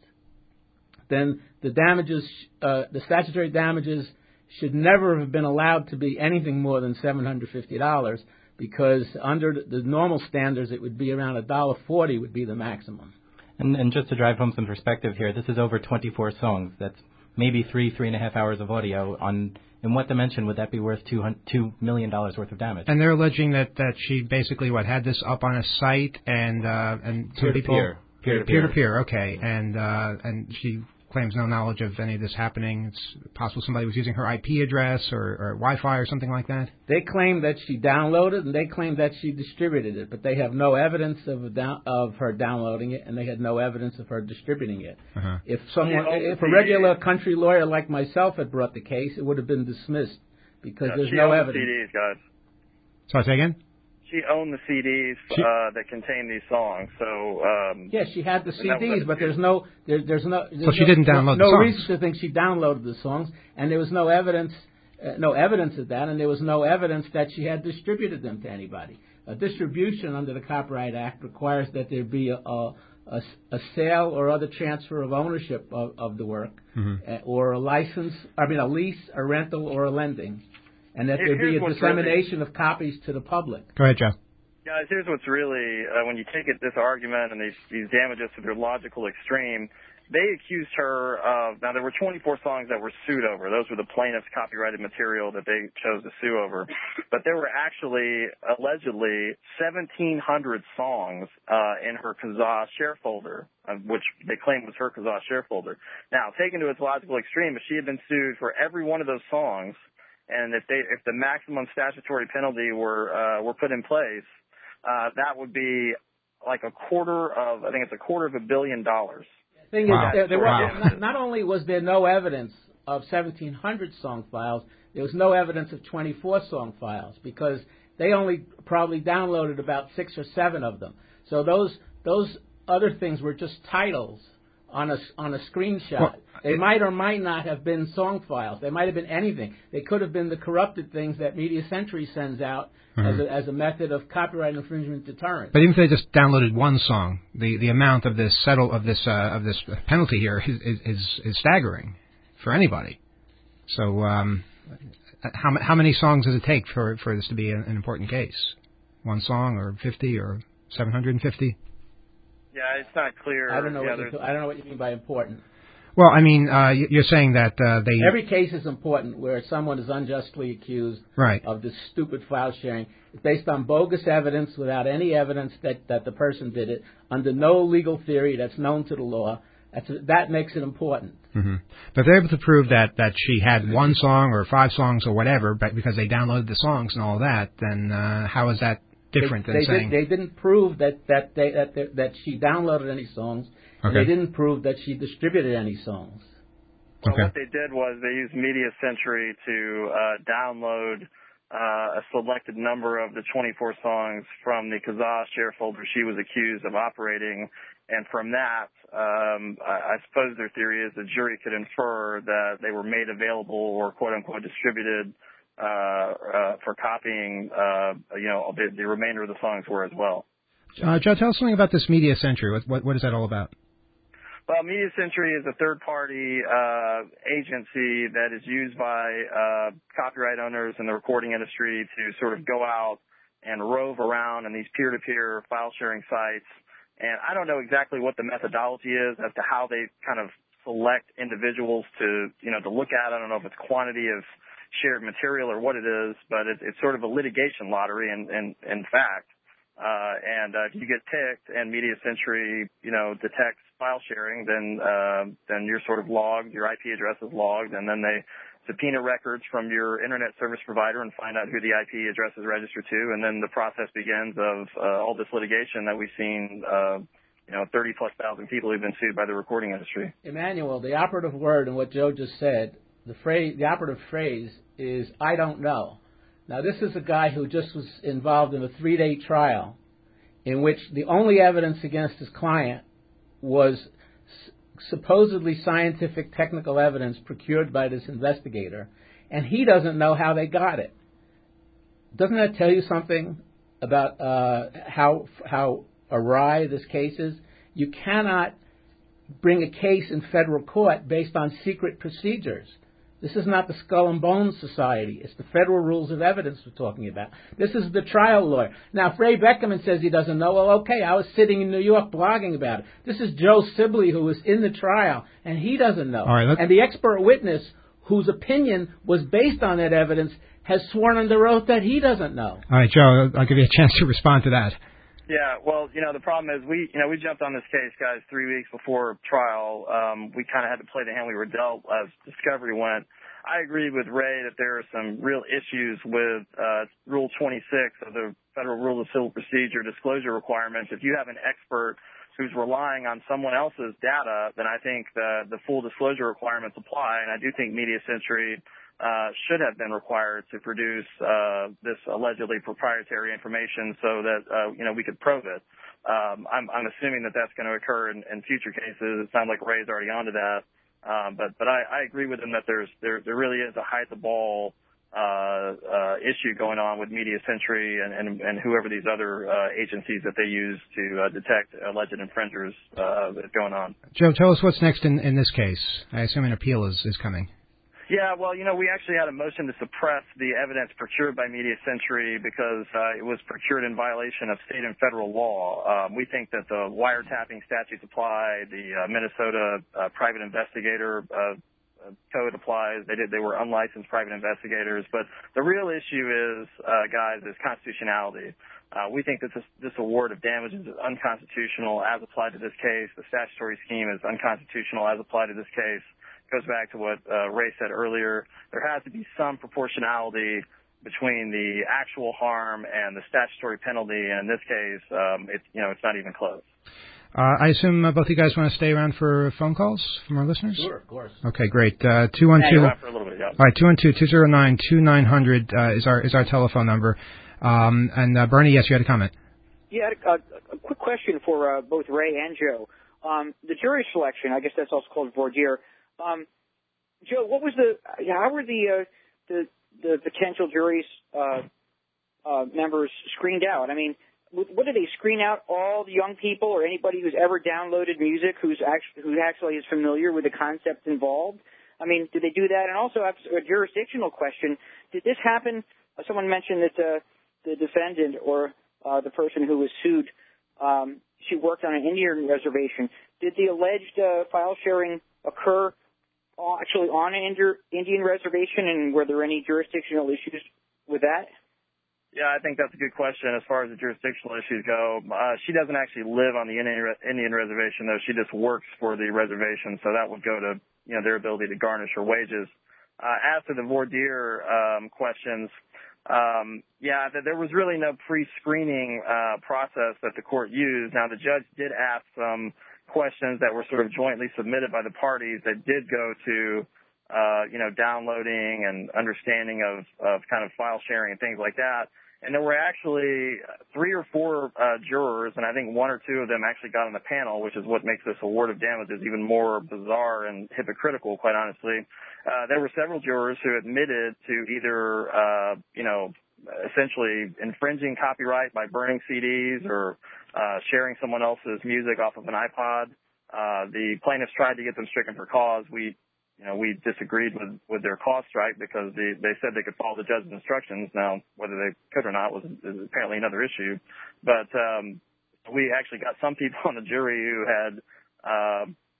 then the damages, uh, the statutory damages should never have been allowed to be anything more than seven hundred fifty dollars, because under the normal standards, it would be around one dollar forty would be the maximum. And, and just to drive home some perspective here, this is over twenty-four songs. That's maybe three, three and a half hours of audio. On in what dimension would that be worth two two million dollars worth of damage? And they're alleging that, that she basically what had this up on a site and uh, and peer to peer, peer to peer to peer. Okay, and uh, and she claims no knowledge of any of this happening. It's possible somebody was using her I P address or, or Wi-Fi or something like that. They claim that she downloaded and they claim that she distributed it, but they have no evidence of a down, of her downloading it, and they had no evidence of her distributing it. Uh-huh. If someone, if a regular country lawyer like myself had brought the case, it would have been dismissed because yeah, there's she no owned evidence. The C Ds, guys. Sorry, say again? She owned the C Ds she, uh, that contain these songs. So um, yeah, she had the C Ds, but there's no there, there's no there's so she no, didn't download no, the songs. No reason to think she downloaded the songs, and there was no evidence uh, no evidence of that, and there was no evidence that she had distributed them to anybody. A distribution under the Copyright Act requires that there be a a, a, a sale or other transfer of ownership of, of the work, mm-hmm. uh, or a license. I mean, a lease, a rental, or a lending, and that there be a dissemination really, of copies to the public. Go ahead, Joe. Guys, here's what's really, uh, when you take it, this argument and these, these damages to their logical extreme, they accused her of, now there were twenty-four songs that were sued over. Those were the plaintiff's copyrighted material that they chose to sue over. But there were actually, allegedly, seventeen hundred songs uh, in her Kazaa share folder, uh, which they claimed was her Kazaa share folder. Now, taken to its logical extreme, if she had been sued for every one of those songs, and if they, if the maximum statutory penalty were uh, were put in place, uh, that would be like a quarter of, I think it's a quarter of a billion dollars. The thing Wow. is, there, there Wow. was, not, not only was there no evidence of seventeen hundred song files, there was no evidence of twenty-four song files because they only probably downloaded about six or seven of them. So those those other things were just titles on a on a screenshot. Well, they might or might not have been song files. They might have been anything. They could have been the corrupted things that Media Century sends out Mm-hmm. as a, as a method of copyright infringement deterrence. But even if they just downloaded one song, the, the amount of this settle of this uh, of this penalty here is, is is staggering for anybody. So, um, how how many songs does it take for for this to be an, an important case? One song, or fifty, or seven hundred and fifty? Yeah, it's not clear. I don't know. Yeah, what there's- you, I don't know what you mean by important. Well, I mean, uh, y- you're saying that uh, they Every case is important where someone is unjustly accused Right. of this stupid file sharing. It's based on bogus evidence without any evidence that, that the person did it, under no legal theory that's known to the law. That's, that makes it important. hmm But they're able to prove that, that she had one song or five songs or whatever, but because they downloaded the songs and all that, then uh, how is that different they, than they saying... Did, they didn't prove that that, they, that they, that she downloaded any songs, and Okay. they didn't prove that she distributed any songs. Well, Okay. what they did was they used Media Century to uh, download uh, a selected number of the twenty-four songs from the Kazaa share folder she was accused of operating, and from that, um, I, I suppose their theory is the jury could infer that they were made available or quote-unquote distributed uh, uh, for copying, uh, you know, the, the remainder of the songs were as well. Uh, Joe, tell us something about this Media Century. What, what, what is that all about? Well, Media Century is a third-party uh, agency that is used by uh, copyright owners in the recording industry to sort of go out and rove around in these peer-to-peer file-sharing sites. And I don't know exactly what the methodology is as to how they kind of select individuals to, you know, to look at. I don't know if it's quantity of shared material or what it is, but it, it's sort of a litigation lottery in, in, in fact. Uh, and uh, if you get picked and Media Century, you know, detects file sharing, then uh, then you're sort of logged, your I P address is logged, and then they subpoena records from your internet service provider and find out who the I P address is registered to, and then the process begins of uh, all this litigation that we've seen, uh, you know, thirty plus thousand people who've been sued by the recording industry. Emmanuel, the operative word in what Joe just said, the phrase, the operative phrase is "I don't know." Now, this is a guy who just was involved in a three-day trial in which the only evidence against his client was s- supposedly scientific technical evidence procured by this investigator, and he doesn't know how they got it. Doesn't that tell you something about uh, how how awry this case is? You cannot bring a case in federal court based on secret procedures. This is not the Skull and Bones Society. It's the federal rules of evidence we're talking about. This is the trial lawyer. Now, if Ray Beckerman says he doesn't know, well, okay, I was sitting in New York blogging about it. This is Joe Sibley, who was in the trial, and he doesn't know. All right, let's- and the expert witness, whose opinion was based on that evidence, has sworn under oath that he doesn't know. All right, Joe, I'll give you a chance to respond to that. Yeah, well, you know, the problem is we, you know, we jumped on this case, guys, three weeks before trial. Um, we kind of had to play the hand we were dealt as discovery went. I agree with Ray that there are some real issues with uh, Rule twenty-six of the Federal Rules of Civil Procedure disclosure requirements. If you have an expert who's relying on someone else's data, then I think the, the full disclosure requirements apply, and I do think Media Century uh, should have been required to produce uh, this allegedly proprietary information so that uh, you know we could probe it. Um, I'm, I'm assuming that that's going to occur in, in future cases. It sounds like Ray's already onto that, um, but but I, I agree with him that there's there there really is a hide the ball uh, uh, issue going on with Media Century and, and, and whoever these other uh, agencies that they use to uh, detect alleged infringers uh, is going on. Joe, tell us what's next in, in this case. I assume an appeal is, is coming. Yeah, well, you know, we actually had a motion to suppress the evidence procured by Media Century because uh, it was procured in violation of state and federal law. Um, we think that the wiretapping statutes apply, the uh, Minnesota uh, private investigator uh, code applies. They did. They were unlicensed private investigators. But the real issue is, uh, guys, is constitutionality. Uh, we think that this, this award of damages is unconstitutional as applied to this case. The statutory scheme is unconstitutional as applied to this case. Goes back to what uh, Ray said earlier. There has to be some proportionality between the actual harm and the statutory penalty, and in this case, um, it's you know it's not even close. Uh, I assume uh, both of you guys want to stay around for phone calls from our listeners? Sure, of course. Okay, great. Uh, two one two. Yeah, for a little bit, yeah. All right, two one two two zero nine two nine hundred uh, is our is our telephone number. Um, and uh, Bernie, yes, you had a comment. Yeah, a, a quick question for uh, both Ray and Joe. Um, the jury selection, I guess that's also called voir dire. Um, Joe, what was the? How were the uh, the the potential jury's uh, uh, members screened out? I mean, what did they screen out? All the young people or anybody who's ever downloaded music who's actually who actually is familiar with the concept involved? I mean, did they do that? And also, a jurisdictional question: did this happen? Uh, someone mentioned that uh, the defendant or uh, the person who was sued, um, she worked on an Indian reservation. Did the alleged uh, file sharing occur actually on an Indian reservation, and were there any jurisdictional issues with that? Yeah, I think that's a good question as far as the jurisdictional issues go. Uh, she doesn't actually live on the Indian, Indian reservation, though. She just works for the reservation, so that would go to you know their ability to garnish her wages. Uh, as to the voir dire um, questions, um, yeah, th- there was really no pre-screening uh, process that the court used. Now, the judge did ask some questions that were sort of jointly submitted by the parties that did go to, uh, you know, downloading and understanding of, of kind of file sharing and things like that. And there were actually three or four uh, jurors, and I think one or two of them actually got on the panel, which is what makes this award of damages even more bizarre and hypocritical, quite honestly. Uh, there were several jurors who admitted to either, uh, you know, essentially infringing copyright by burning C Ds or uh, sharing someone else's music off of an iPod. Uh, the plaintiffs tried to get them stricken for cause. We, you know, we disagreed with, with their cause strike because they, they said they could follow the judge's instructions. Now, whether they could or not was is apparently another issue. But um, we actually got some people on the jury who had, uh,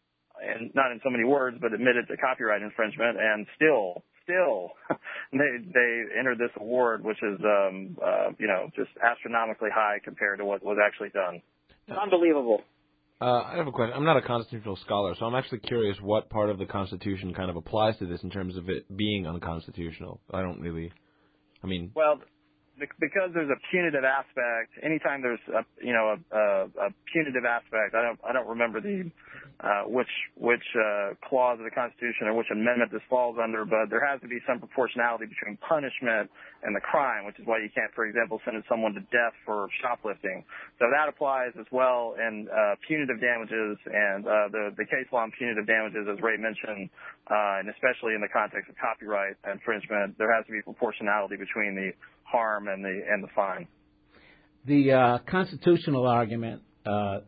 and not in so many words, but admitted to copyright infringement, and still Still, they they entered this award, which is um, uh, you know just astronomically high compared to what was actually done. Unbelievable. Uh, I have a question. I'm not a constitutional scholar, so I'm actually curious what part of the Constitution kind of applies to this in terms of it being unconstitutional. I don't really. I mean. Well, because there's a punitive aspect. Anytime there's a you know a, a, a punitive aspect, I don't I don't remember the. Uh, which which uh, clause of the Constitution or which amendment this falls under, but there has to be some proportionality between punishment and the crime, which is why you can't, for example, sentence someone to death for shoplifting. So that applies as well in uh, punitive damages and uh, the, the case law on punitive damages, as Ray mentioned, uh, and especially in the context of copyright infringement, there has to be proportionality between the harm and the and the fine. The uh, constitutional argument uh,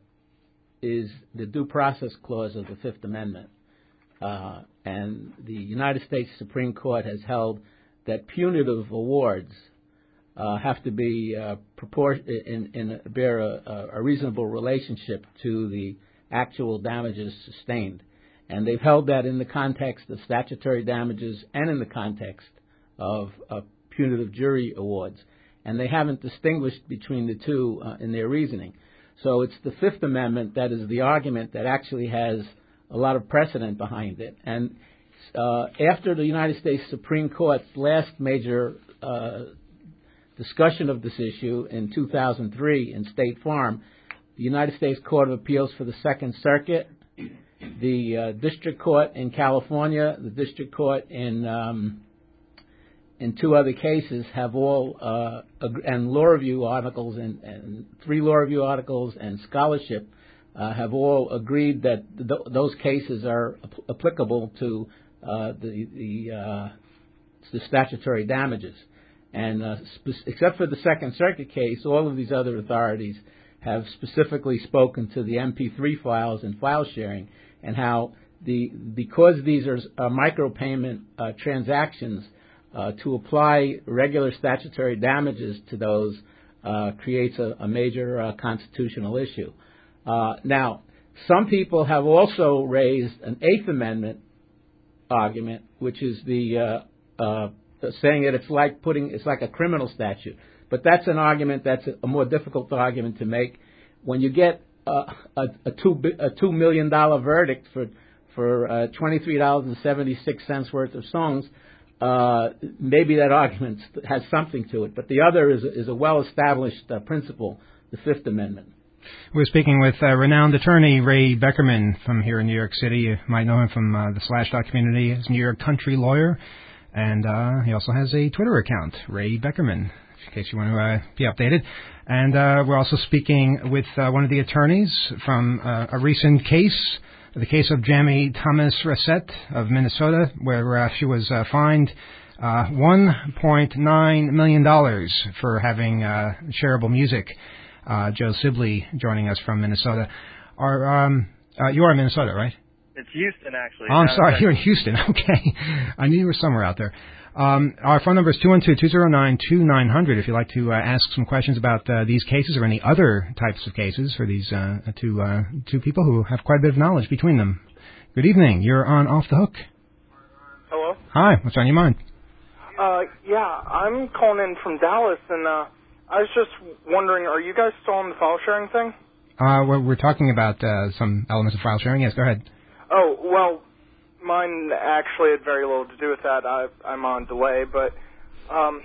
is the due process clause of the Fifth Amendment. Uh, and the United States Supreme Court has held that punitive awards uh, have to be uh, propor- in, in bear a, a reasonable relationship to the actual damages sustained. And they've held that in the context of statutory damages and in the context of uh, punitive jury awards. And they haven't distinguished between the two uh, in their reasoning. So it's the Fifth Amendment that is the argument that actually has a lot of precedent behind it. And uh, after the United States Supreme Court's last major uh, discussion of this issue in two thousand three in State Farm, the United States Court of Appeals for the Second Circuit, the uh, District Court in California, the District Court in um, in two other cases have all, uh, and law review articles and, and three law review articles and scholarship uh, have all agreed that th- those cases are ap- applicable to uh, the the, uh, the statutory damages. And uh, spe- except for the Second Circuit case, all of these other authorities have specifically spoken to the M P three files and file sharing and how the because these are uh, micropayment uh, transactions, uh, to apply regular statutory damages to those uh, creates a, a major uh, constitutional issue. Uh, now, some people have also raised an Eighth Amendment argument, which is the uh, uh, saying that it's like putting it's like a criminal statute. But that's an argument that's a, a more difficult argument to make. When you get uh, a, a two a two million dollar verdict for for uh, twenty three dollars and seventy six cents worth of songs, uh, maybe that argument has something to it. But the other is is a well established uh, principle, the Fifth Amendment. We're speaking with uh, renowned attorney Ray Beckerman from here in New York City. You might know him from uh, the Slashdot community as New York country lawyer. And uh, he also has a Twitter account, Ray Beckerman, in case you want to uh, be updated. And uh, we're also speaking with uh, one of the attorneys from uh, a recent case, the case of Jamie Thomas Reset of Minnesota, where uh, she was uh, fined uh, one point nine million dollars for having uh, shareable music. Uh, Joe Sibley joining us from Minnesota. Are, um, uh, you are in Minnesota, right? It's Houston, actually. Oh, I'm No, sorry, it's you're in Houston. Okay. I knew you were somewhere out there. Um, our phone number is two one two, two zero nine, two nine zero zero if you'd like to uh, ask some questions about uh, these cases or any other types of cases for these uh, two, uh, two people who have quite a bit of knowledge between them. Good evening. You're on Off the Hook. Hello? Hi. What's on your mind? Uh, yeah, I'm calling in from Dallas, and uh, I was just wondering, are you guys still on the file sharing thing? Uh, we're, we're talking about uh, some elements of file sharing. Yes, go ahead. Oh, well, mine actually had very little to do with that. I, I'm on delay, but um,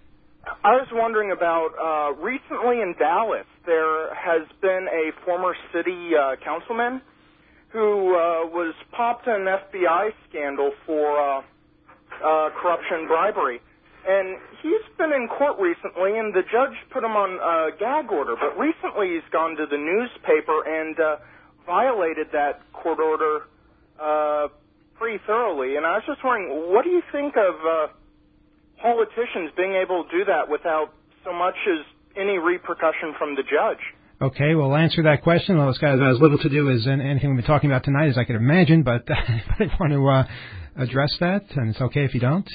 I was wondering about, uh, recently in Dallas, there has been a former city uh, councilman who uh, was popped in an F B I scandal for uh, uh, corruption bribery. And he's been in court recently, and the judge put him on a gag order. But recently he's gone to the newspaper and uh, violated that court order uh, pretty thoroughly. And I was just wondering, what do you think of uh, politicians being able to do that without so much as any repercussion from the judge? Okay, we'll answer that question. Well, it's got as little to do as anything we've been talking about tonight as I could imagine, but I want to uh, address that, and it's okay if you don't.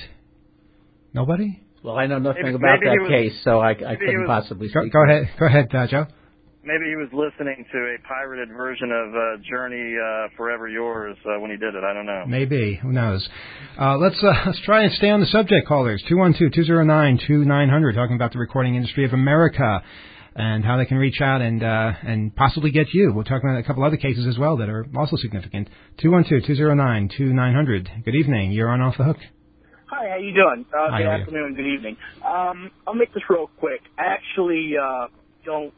Nobody? Well, I know nothing Maybe- about maybe that he was- case, so I, I maybe he couldn't was- possibly Go, speak. go ahead, go ahead, uh, Joe. Maybe he was listening to a pirated version of uh, Journey uh, Forever Yours uh, when he did it. I don't know. Maybe. Who knows? Uh, let's uh, let's try and stay on the subject, callers. two one two, two zero nine, two nine zero zero, talking about the recording industry of America and how they can reach out and uh, and possibly get you. We'll talk about a couple other cases as well that are also significant. two one two, two zero nine, two nine zero zero. Good evening. You're on Off the Hook. Hi, how you doing? Uh, Hi, good how are you? afternoon, good evening. Um, I'll make this real quick. I actually uh, don't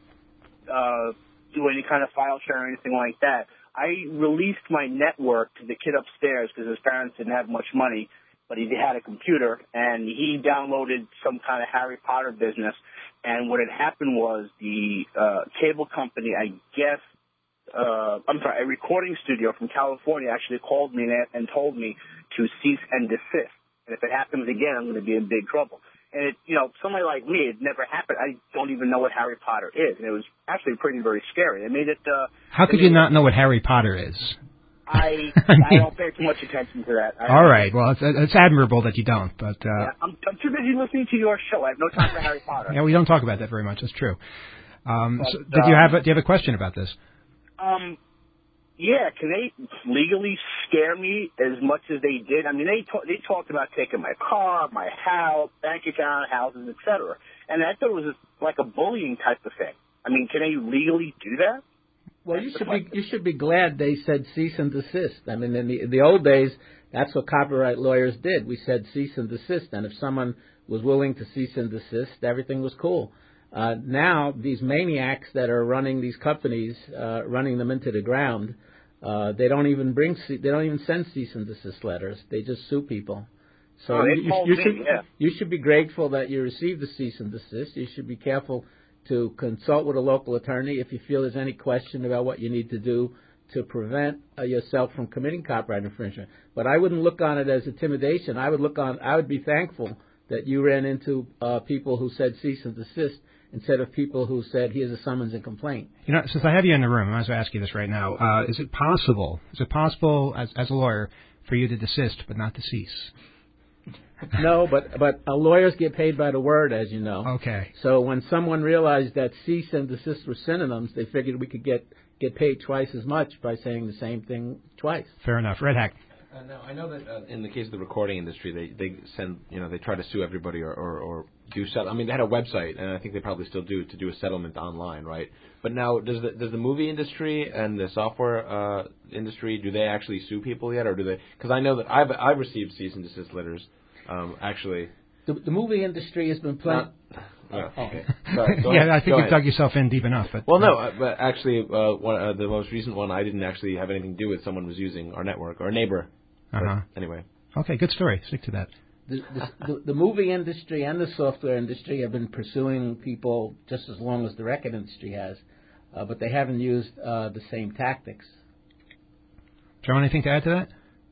uh, do any kind of file share or anything like that. I released my network to the kid upstairs because his parents didn't have much money, but he had a computer, and he downloaded some kind of Harry Potter business. And what had happened was the uh, cable company, I guess, uh, I'm sorry, a recording studio from California actually called me and, and told me to cease and desist. And if it happens again, I'm going to be in big trouble. And, it, you know, somebody like me, it never happened. I don't even know what Harry Potter is. And it was actually pretty, very scary. It made it... Uh, How could it you made not it, know what Harry Potter is? I, I I mean- don't pay too much attention to that. I, All right. Well, it's, it's admirable that you don't, but uh, Yeah, I'm, I'm too busy listening to your show. I have no time for Harry Potter. yeah, we don't talk about that very much. That's true. Um, But, so did you um, have a, do you have a question about this? Um, yeah, can they legally scare me as much as they did? I mean, they ta- they talked about taking my car, my house, bank account, houses, et cetera. And I thought it was like a bullying type of thing. I mean, can they legally do that? Well, you should be you should be glad they said cease and desist. I mean, in the in the old days, that's what copyright lawyers did. We said cease and desist, and if someone was willing to cease and desist, everything was cool. Uh, now, these maniacs that are running these companies, uh, running them into the ground, uh, they don't even bring ce- they don't even send cease and desist letters. They just sue people. So Oh, they you, called you me, should yeah. you should be grateful that you received the cease and desist. You should be careful to consult with a local attorney if you feel there's any question about what you need to do to prevent uh, yourself from committing copyright infringement. But I wouldn't look on it as intimidation. I would look on. I would be thankful that you ran into uh, people who said cease and desist instead of people who said here's a summons and complaint. You know, since I have you in the room, I might as well ask you this right now. Uh, is it possible, is it possible as, as a lawyer for you to desist but not to cease? No, but but uh, lawyers get paid by the word, as you know. Okay. So when someone realized that cease and desist were synonyms, they figured we could get, get paid twice as much by saying the same thing twice. Fair enough. Red Hack. Uh, no, I know that uh, in the case of the recording industry, they they send you know they try to sue everybody or or, or do settle. I mean, they had a website, and I think they probably still do to do a settlement online, right? But now, does the does the movie industry and the software uh, industry, do they actually sue people yet, or do they? Because I know that I've I've received cease and desist letters. Um, actually, the, the movie industry has been playing. Oh, okay. Sorry, yeah, ahead. I think Go you've ahead. dug yourself in deep enough. But, well, no, uh, but actually, uh, one, uh, the most recent one, I didn't actually have anything to do with. Someone was using our network, our neighbor. Uh-huh. But anyway. Okay, good story. Stick to that. The, the, the, the movie industry and the software industry have been pursuing people just as long as the record industry has, uh, but they haven't used uh, the same tactics. Joe, anything to add to that?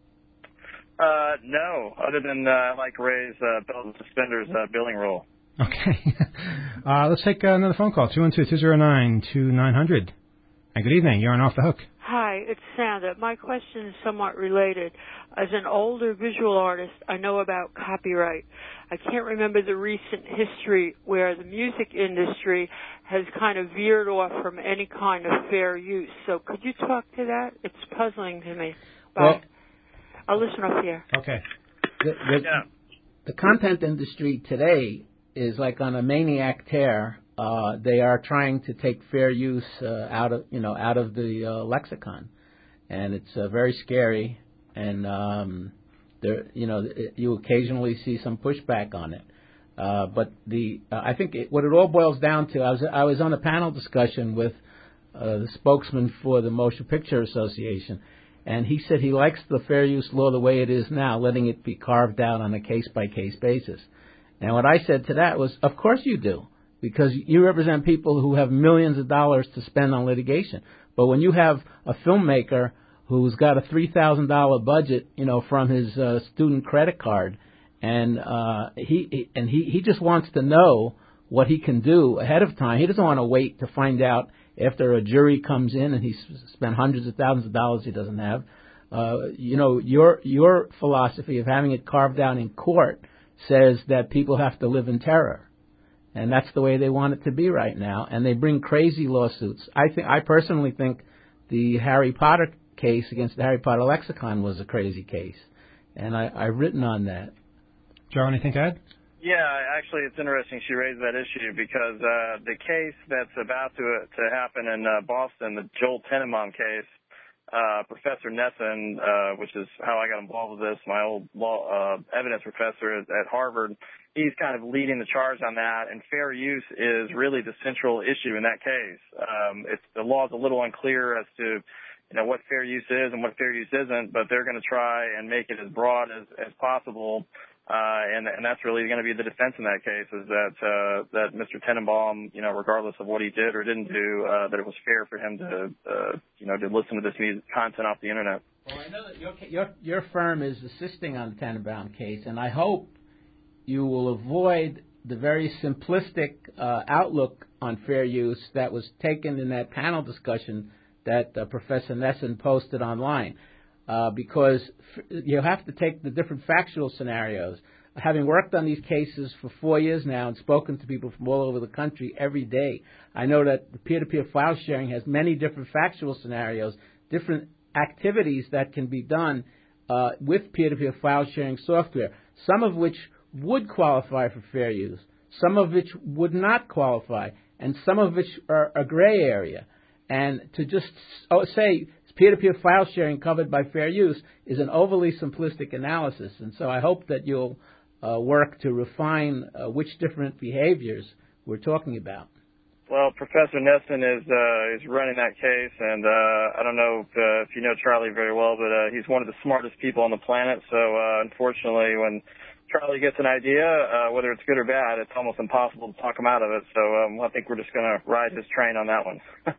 Uh, no, other than uh, I like Ray's uh, belt and suspenders uh, billing rule. Okay. uh, let's take uh, another phone call, two one two, two zero nine, two nine zero zero. And good evening. You're on Off the Hook. Hi, it's Sandra. My question is somewhat related. As an older visual artist, I know about copyright. I can't remember the recent history where the music industry has kind of veered off from any kind of fair use. So could you talk to that? It's puzzling to me. Bye. Well, I'll listen off here. Okay. The, the, yeah. the content industry today is like on a maniac tear. Uh, they are trying to take fair use uh, out of you know out of the uh, lexicon, and it's uh, very scary. And um, there, you know, you occasionally see some pushback on it. Uh, but the uh, I think it, what it all boils down to, I was I was on a panel discussion with uh, the spokesman for the Motion Picture Association, and he said he likes the fair use law the way it is now, letting it be carved out on a case by case basis. And what I said to that was, of course you do, because you represent people who have millions of dollars to spend on litigation. But when you have a filmmaker who's got a three thousand dollars budget, you know, from his uh, student credit card, and uh, he, he and he, he just wants to know what he can do ahead of time. He doesn't want to wait to find out after a jury comes in and he's spent hundreds of thousands of dollars he doesn't have. Uh, you know, your your philosophy of having it carved out in court says that people have to live in terror. And that's the way they want it to be right now. And they bring crazy lawsuits. I think I personally think the Harry Potter case against the Harry Potter lexicon was a crazy case. And I, I've written on that. Joe, anything to add? Yeah, actually, it's interesting she raised that issue because uh, the case that's about to to happen in uh, Boston, the Joel Tenenbaum case, uh, Professor Nesson, uh, which is how I got involved with this, my old law uh, evidence professor at, at Harvard, he's kind of leading the charge on that, and fair use is really the central issue in that case. Um, it's the law is a little unclear as to you know what fair use is and what fair use isn't, but they're going to try and make it as broad as, as possible. Uh, and, and that's really going to be the defense in that case, is that uh, that Mister Tenenbaum, you know, regardless of what he did or didn't do, uh, that it was fair for him to, uh, you know, to listen to this music content off the internet. Well, I know that your your, your firm is assisting on the Tenenbaum case, and I hope you will avoid the very simplistic uh, outlook on fair use that was taken in that panel discussion that uh, Professor Nesson posted online. Uh, because f- you have to take the different factual scenarios. Having worked on these cases for four years now and spoken to people from all over the country every day, I know that the peer-to-peer file sharing has many different factual scenarios, different activities that can be done uh, with peer-to-peer file sharing software, some of which would qualify for fair use, some of which would not qualify, and some of which are a gray area. And to just oh, say peer-to-peer file sharing covered by fair use is an overly simplistic analysis. And so I hope that you'll uh, work to refine uh, which different behaviors we're talking about. Well, Professor Nesson is uh, is running that case, and uh, I don't know if, uh, if you know Charlie very well, but uh, he's one of the smartest people on the planet. So uh, unfortunately, when Charlie gets an idea, uh, whether it's good or bad, it's almost impossible to talk him out of it. So um, I think we're just going to ride his train on that one.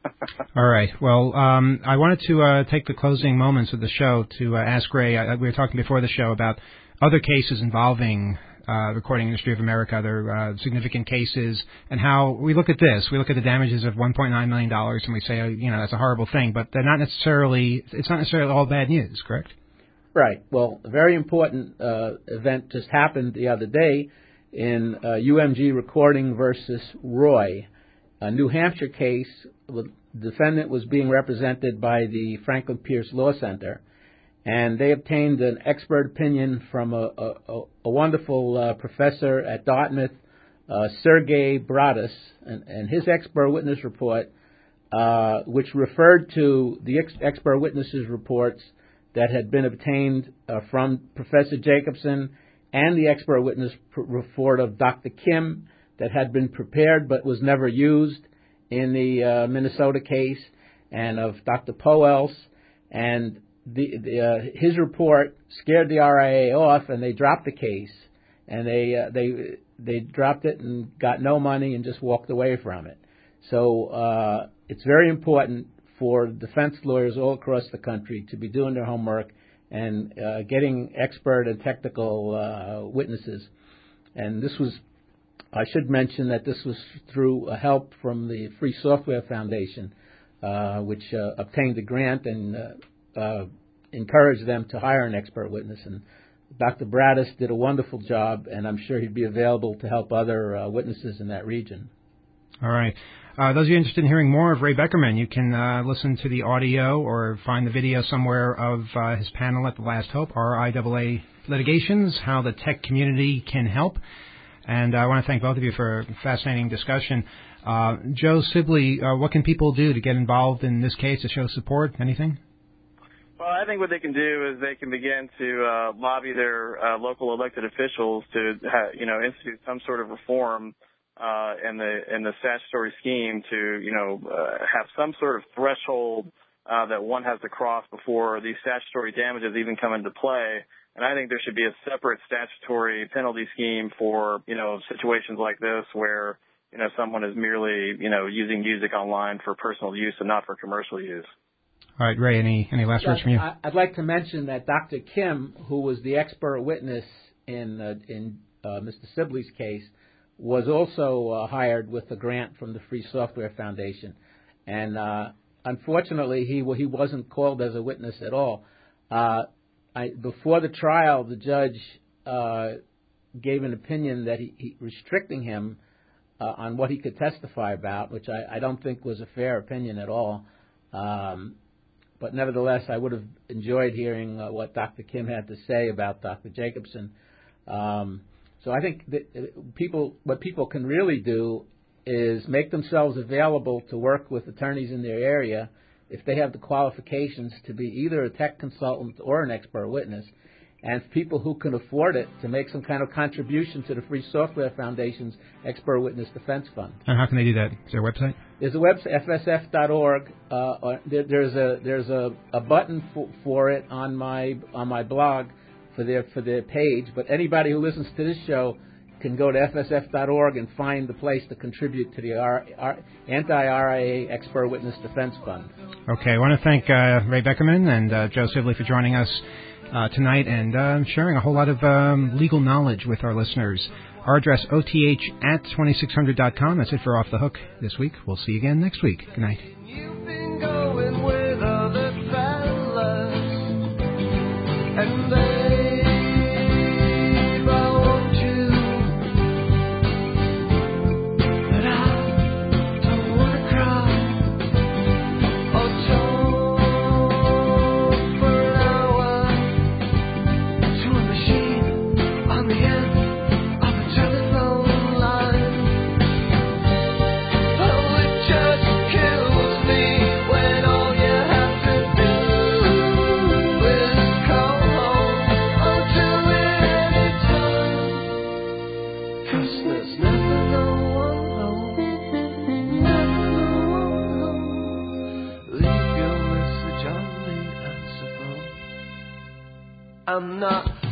All right. Well, um, I wanted to uh, take the closing moments of the show to uh, ask Ray. Uh, we were talking before the show about other cases involving uh, recording industry of America, other uh, significant cases, and how we look at this. We look at the damages of one point nine million dollars, and we say, oh, you know, that's a horrible thing, but they're not necessarily, it's not necessarily all bad news, correct? Right. Well, a very important uh, event just happened the other day in uh, U M G Recording versus Roy, a New Hampshire case. The defendant was being represented by the Franklin Pierce Law Center, and they obtained an expert opinion from a, a, a wonderful uh, professor at Dartmouth, uh, Sergei Bratis, and, and his expert witness report, uh, which referred to the ex- expert witnesses reports that had been obtained uh, from Professor Jacobson and the expert witness pr- report of Doctor Kim that had been prepared but was never used in the uh, Minnesota case, and of Doctor Poels. And the, the, uh, his report scared the R I A off, and they dropped the case. And they uh, they they dropped it and got no money and just walked away from it. So uh, it's very important for defense lawyers all across the country to be doing their homework and uh, getting expert and technical uh, witnesses. And this was, I should mention that this was through a help from the Free Software Foundation, uh, which uh, obtained a grant and uh, uh, encouraged them to hire an expert witness. And Doctor Bratis did a wonderful job, and I'm sure he'd be available to help other uh, witnesses in that region. All right. Uh, those of you interested in hearing more of Ray Beckerman, you can uh, listen to the audio or find the video somewhere of uh, his panel at The Last Hope, R I A A Litigations, How the Tech Community Can Help. And I want to thank both of you for a fascinating discussion. Uh, Joe Sibley, uh, what can people do to get involved in this case, to show support? Anything? Well, I think what they can do is they can begin to uh, lobby their uh, local elected officials to, ha- you know, institute some sort of reform uh, in the in the statutory scheme to, you know, uh, have some sort of threshold uh, that one has to cross before these statutory damages even come into play. And I think there should be a separate statutory penalty scheme for, you know, situations like this where, you know, someone is merely, you know, using music online for personal use and not for commercial use. All right, Ray, any, any last words from you? I'd like to mention that Doctor Kim, who was the expert witness in uh, in uh, Mister Sibley's case, was also uh, hired with a grant from the Free Software Foundation. And uh, unfortunately, he he wasn't called as a witness at all. Uh, I, before the trial, the judge uh, gave an opinion that he, he restricting him uh, on what he could testify about, which I, I don't think was a fair opinion at all. Um, but nevertheless, I would have enjoyed hearing uh, what Doctor Kim had to say about Doctor Jacobson. Um, so I think that people, what people can really do is make themselves available to work with attorneys in their area if they have the qualifications to be either a tech consultant or an expert witness, and people who can afford it to make some kind of contribution to the Free Software Foundation's Expert Witness Defense Fund. And how can they do that? Is there a website? There's a website, F S F dot org. Uh, there, there's a there's a, a button for, for it on my on my blog for their for their page. But anybody who listens to this show can go to F S F dot org and find the place to contribute to the R, R, anti-R I A Expert Witness Defense Fund. Okay, I want to thank uh, Ray Beckerman and uh, Joe Sibley for joining us uh, tonight and uh, sharing a whole lot of um, legal knowledge with our listeners. Our address, O T H at twenty-six hundred dot com. That's it for Off the Hook this week. We'll see you again next week. Good night. You've been going with other fellas, and babe, I want you, but I don't wanna cry or talk for an hour to a machine on the end of a telephone line. Oh, it just kills me when all you have to do is call home until it's done. 'Cause there's never no one home, never no one home. Leave your message on me, I suppose. I'm not